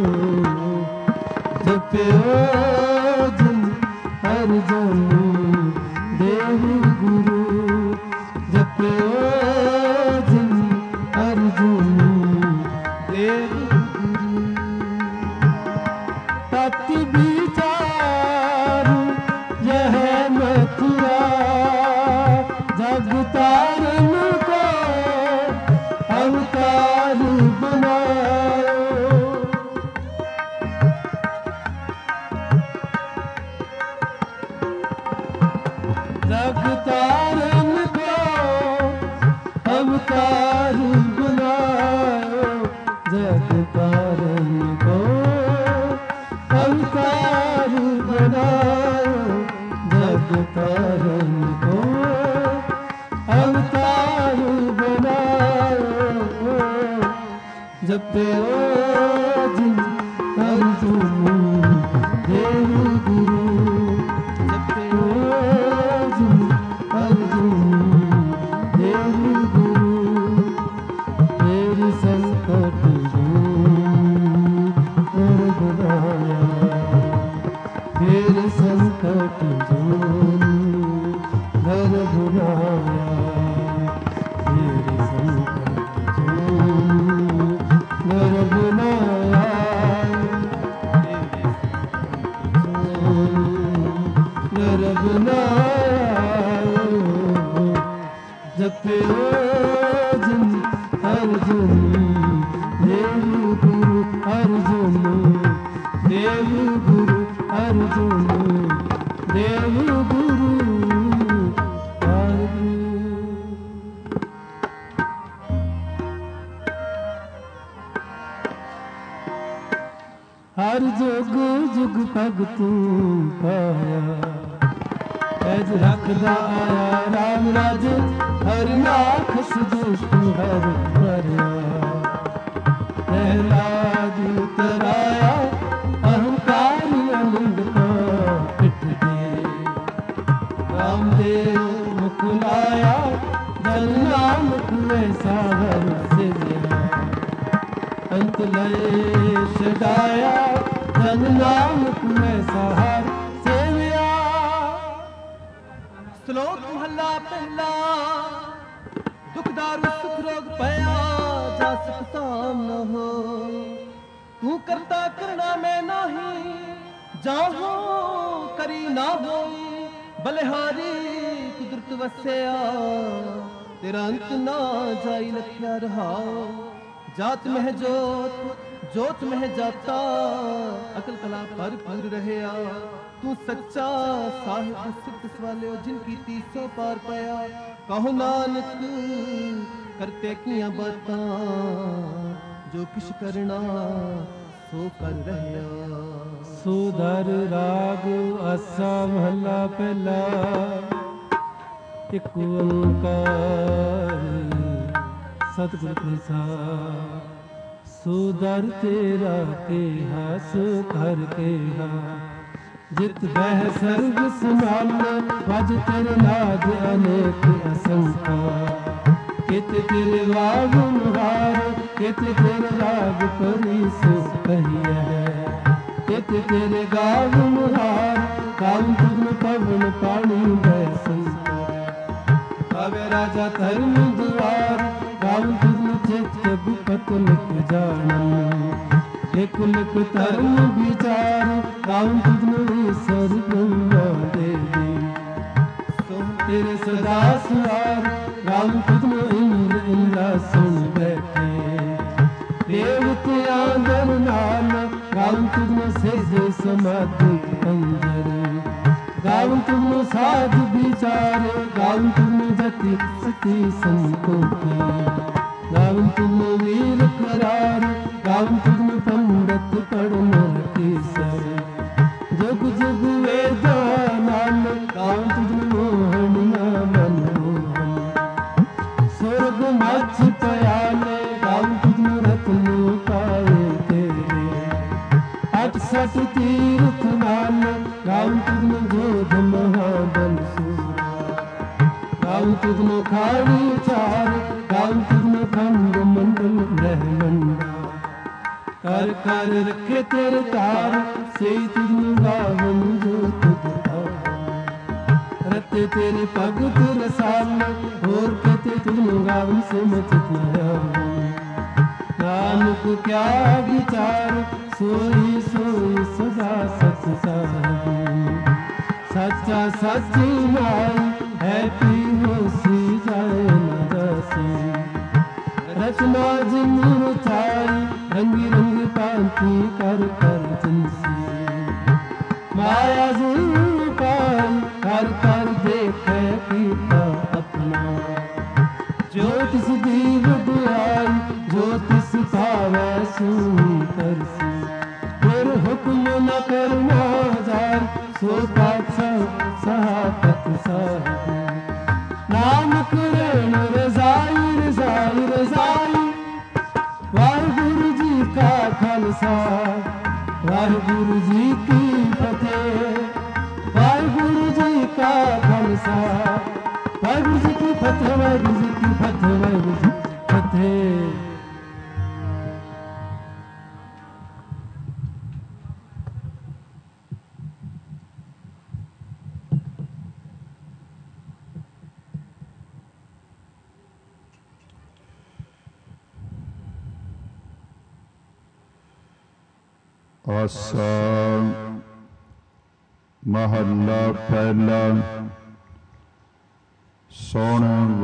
जपयो जिन अर्जुन देव गुरु जपयो जिन अर्जुन देव गुरु तत् विचार यह मथुरा जग तारण को अवतार बनाओ जग तारण को अवतार बनाओ जग तारण को अवतार बनाओ जग तारण को अवतार बनाओ जपयो जिन अर्जुन देव गुरु जपयो जिन अर्जुन देव गुरु फिर संकट झूमी घर बनाया फिर संकट झूमी घर बनाया फिर संकट झूमी घर बनाया घर बनाया ਜਪਿਓ ਜਿਨ ਅਰਜੁਨ ਦੇਵ ਗੁਰੂ ਅਰਜੁਨ ਦੇਵ ਗੁਰੂ ਅਰਜੁਨ ਦੇਵ ਗੁਰੂ ਹਰ ਜੁਗ ਜੁਗ ਭਗਤੂ ਪਾਇਆ ਐਜ ਰੱਖਦਾ ਆਇਆ ਰਾਮ ਰਾਜ ਹਰ ਨਾਖ ਸੁਜੂਸ ਹਰ ਭਰਿਆ ਪ੍ਰਹਿਲਾਦ ਉਤਰਾਇਆ ਅਹੰਕਾਰੀ ਅਨੰਦ ਕੋ ਪਿੱਠ ਦੇ ਰਾਮਦੇਵ ਮੁਖ ਲਾਇਆ ਜਨ ਨਾਨਕ ਐਸਾ ਹਰ ਸਿਵਿਆ ਅੰਤ ਲਏ ਛਡਾਇਆ ਜਨ ਨਾਨਕ ਐਸਾ ਹਰ ਸੇਵਿਆ। ਸ਼ਲੋਕ ਮਹੱਲਾ ਪਹਿਲਾ। ਦੁਖਦਾਰੂ ਸੁਖ ਰੋਗ ਪਿਆ ਜਾ ਸੁਖ ਸਾਮ ਨ ਹੋ ਤੂੰ ਕਰਤਾ ਕਰਣਾ ਮੈਂ ਨਾਹੀ ਜਾਹੋ ਕਰੀ ਨਾ ਹੋਈ ਬਲਿਹਾਰੀ ਕੁਦਰਤ ਵਸਿਆ ਤੇਰਾ ਅੰਤ ਨਾ ਜਾਈ ਲਖਿਆ ਰਹਾ ਜਾਤ ਮਹਿ ਜੋਤ ਜੋਤ ਮਹਿ ਜਾਤਾ ਅਕਲ ਕਲਾ ਭਰਪੂਰ ਰਹਿਆ ਤੂੰ ਸੱਚਾ ਸਾਹਿਬ ਸਿੱਧ ਸਵਾਲਿਓ ਜਿਨ ਕੀਤੀ ਸੋ ਪਾਰ ਪਾਇਆ ਕਹੋ ਨਾਨਕ ਕਰਤੇ ਕੀਆਂ ਬਾਤਾਂ ਜੋ ਕਿਛ ਕਰਨਾ ਸੋ ਕਰ ਰਹਿਆ। ਸੁਧਰ ਰਾਗ ਆਸਾ ਮਹੱਲਾ ਪਹਿਲਾ। ਇਕ ਓੰਕਾਰ ਸਤਿਗੁਰ ਪ੍ਰਸਾਦਿ ਸੁਧਰ ਤੇਰਾ ਕੇਹਾ ਸੁਧਰ ਕੇਹਾ ਜਿਤ ਬਹਿ ਸਰਬ ਸਮਾਲ ਵਜ ਤੇਰੇ ਨਾਦ ਅਨੇਕ ਅਸੰਖਾ ਕਿਤ ਤੇਰੇ ਵਾਗ ਮੁਰਾਰ ਕਿਤ ਤੇਰੇ ਰਾਗ ਪਰੀ ਸੋ ਕਹੀਐ ਕਿਤ ਤੇਰੇ ਗਾਵ ਮੁਰਾਰ ਕਾਮ ਤੁਮ ਪਵਨ ਪਾਣੀ ਬੈ ਸੰਸਾਰ ਆਵੇ ਰਾਜਾ ਧਰਮ ਦੁਆਰ ਕਾਮ ਤੁਮ ਚਿਤ ਗੁਪਤ ਲਿਖ ਜਾਣਨ ਲਿਖ ਲਿਖ ਧਰਮ ਵਿਚਾਰ ਕਾਮ ਤੁਮ ਸਰ ਗੰਗਾ ਦੇਵੀ ਸੋ ਤੇਰੇ ਸਦਾ ਸੁਆਰ ਰਾਮ ਤੁਮ ਇੰਦਰ ਇੰਦਰਾ ਸੁਣ ਬੈਠੇ ਦੇਵਤਿਆਂ ਦਰ ਨਾਲ ਰਾਮ ਤੁਮ ਸਿਧ ਸਮਾਧੀ ਅੰਦਰ ਗਾਵ ਤੁਮ ਸਾਧ ਵਿਚਾਰ ਗਾਵ ਤੁਮ ਜਤੀ ਸਤੀ ਸੰਤੋਖੀ ਗਾਵ ਤੁਮ ਵੀਰ ਕਰਾਰ ਗਾਵ ਤੁਮ ਪੰਡਤ ਪੜਨ ਰਖੀਸਰ ਜੁਗ ਜੁਗ ਵੇਦਾ ਨਾਲ ਗਾਵ ਤੁਮ ਮੋਹਣੀਆਂ ਮਨ ਮੋਹਨ ਸੁਰਗ ਮੱਛ ਪਿਆਲੇ ਗਾਵ ਤੁਮ ਰਤਨ ਪਾਏ ਤੇਰੇ ਅਠ ਸਠ ਤੀਰਥ ਨਾਲ ਗਾਵ ਤੁਮ ਜੋਧ ਮਹਾਬਲ ਸੂਰਾ ਗਾਵ ਤੁਮ ਖਾੜੀ ਚਾਰ ਗਾਵ ਤੁਮ ਖੰਡ ਮੰਡਲ ਬ੍ਰਹਮੰਡਾ ਕਰ ਕਰ ਰੱਖੇ ਤੇਰੇ ਤਾਰ ਸੇ ਤੁਮ ਗਾਵਨ ਜੋ ਤੁਧ ਭਾਵ ਰਤੇ ਤੇਰੇ ਭਗਤ ਰਸਾਲ ਹੋਰ ਕਤੇ ਤੁਮ ਗਾਵਨ ਸਿਮਤ ਤਿਆ ਨਾਨਕ ਕਿਆ ਵਿਚਾਰ ਸੋਈ ਸੋਈ ਸਦਾ ਸਤ ਸਾਹਿਬ ਸੱਚਾ ਸੱਚੀ ਮਾਈ ਹੈ ਪੀ ਹੋਸੀ ਜਾਏ ਨਾ ਦਸੀ ਰਚਨਾ ਜਿਨ ਰਚਾਈ ਰੰਗੀ ਰੰਗ ਭਾਂਤੀ ਕਰ ਕਰ ਜਿਨਸੀ ਮਾਇਆ ਜਿਨ ਪਾਈ ਕਰ ਕਰ ਦੇਖੇ ਕੀਤਾ ਆਪਣਾ ਜੋ ਤਿਸ ਦੀ ਵਡਿਆਈ ਜੋ ਤਿਸ ਭਾਵੈ ਸੋਈ ਕਰਸੀ ਗੁਰ ਹੁਕਮ ਨ ਕਰਨਾ ਜਾਰ ਸੋ ਪਾਤਸ਼ਾਹ ਸਹਾਤਤ ਸਾਹਿਬ ਨਾਨਕ ਰੇਣ ਰਜ਼ਾਈ ਰਜ਼ਾਈ ਰਜ਼ਾਈ ਵਾਹਿਗੁਰੂ ਜੀ ਕਾ ਖਾਲਸਾ ਵਾਹਿਗੁਰੂ ਜੀ ਕੀ ਫਤਿਹ ਵਾਹਿਗੁਰੂ ਜੀ ਕਾ ਖਾਲਸਾ ਵਾਹਿਗੁਰੂ ਜੀ ਕੀ ਫਤਿਹ ਵਾਹਿਗੁਰੂ ਜੀ ਕੀ ਫਤਿਹ ਵਾਹਿਗੁਰੂ ਜੀ ਕੀ ਫਤਿਹ। ਆਸਾ ਮਹੱਲਾ ਪਹਿਲਾ। ਸੋਹਣ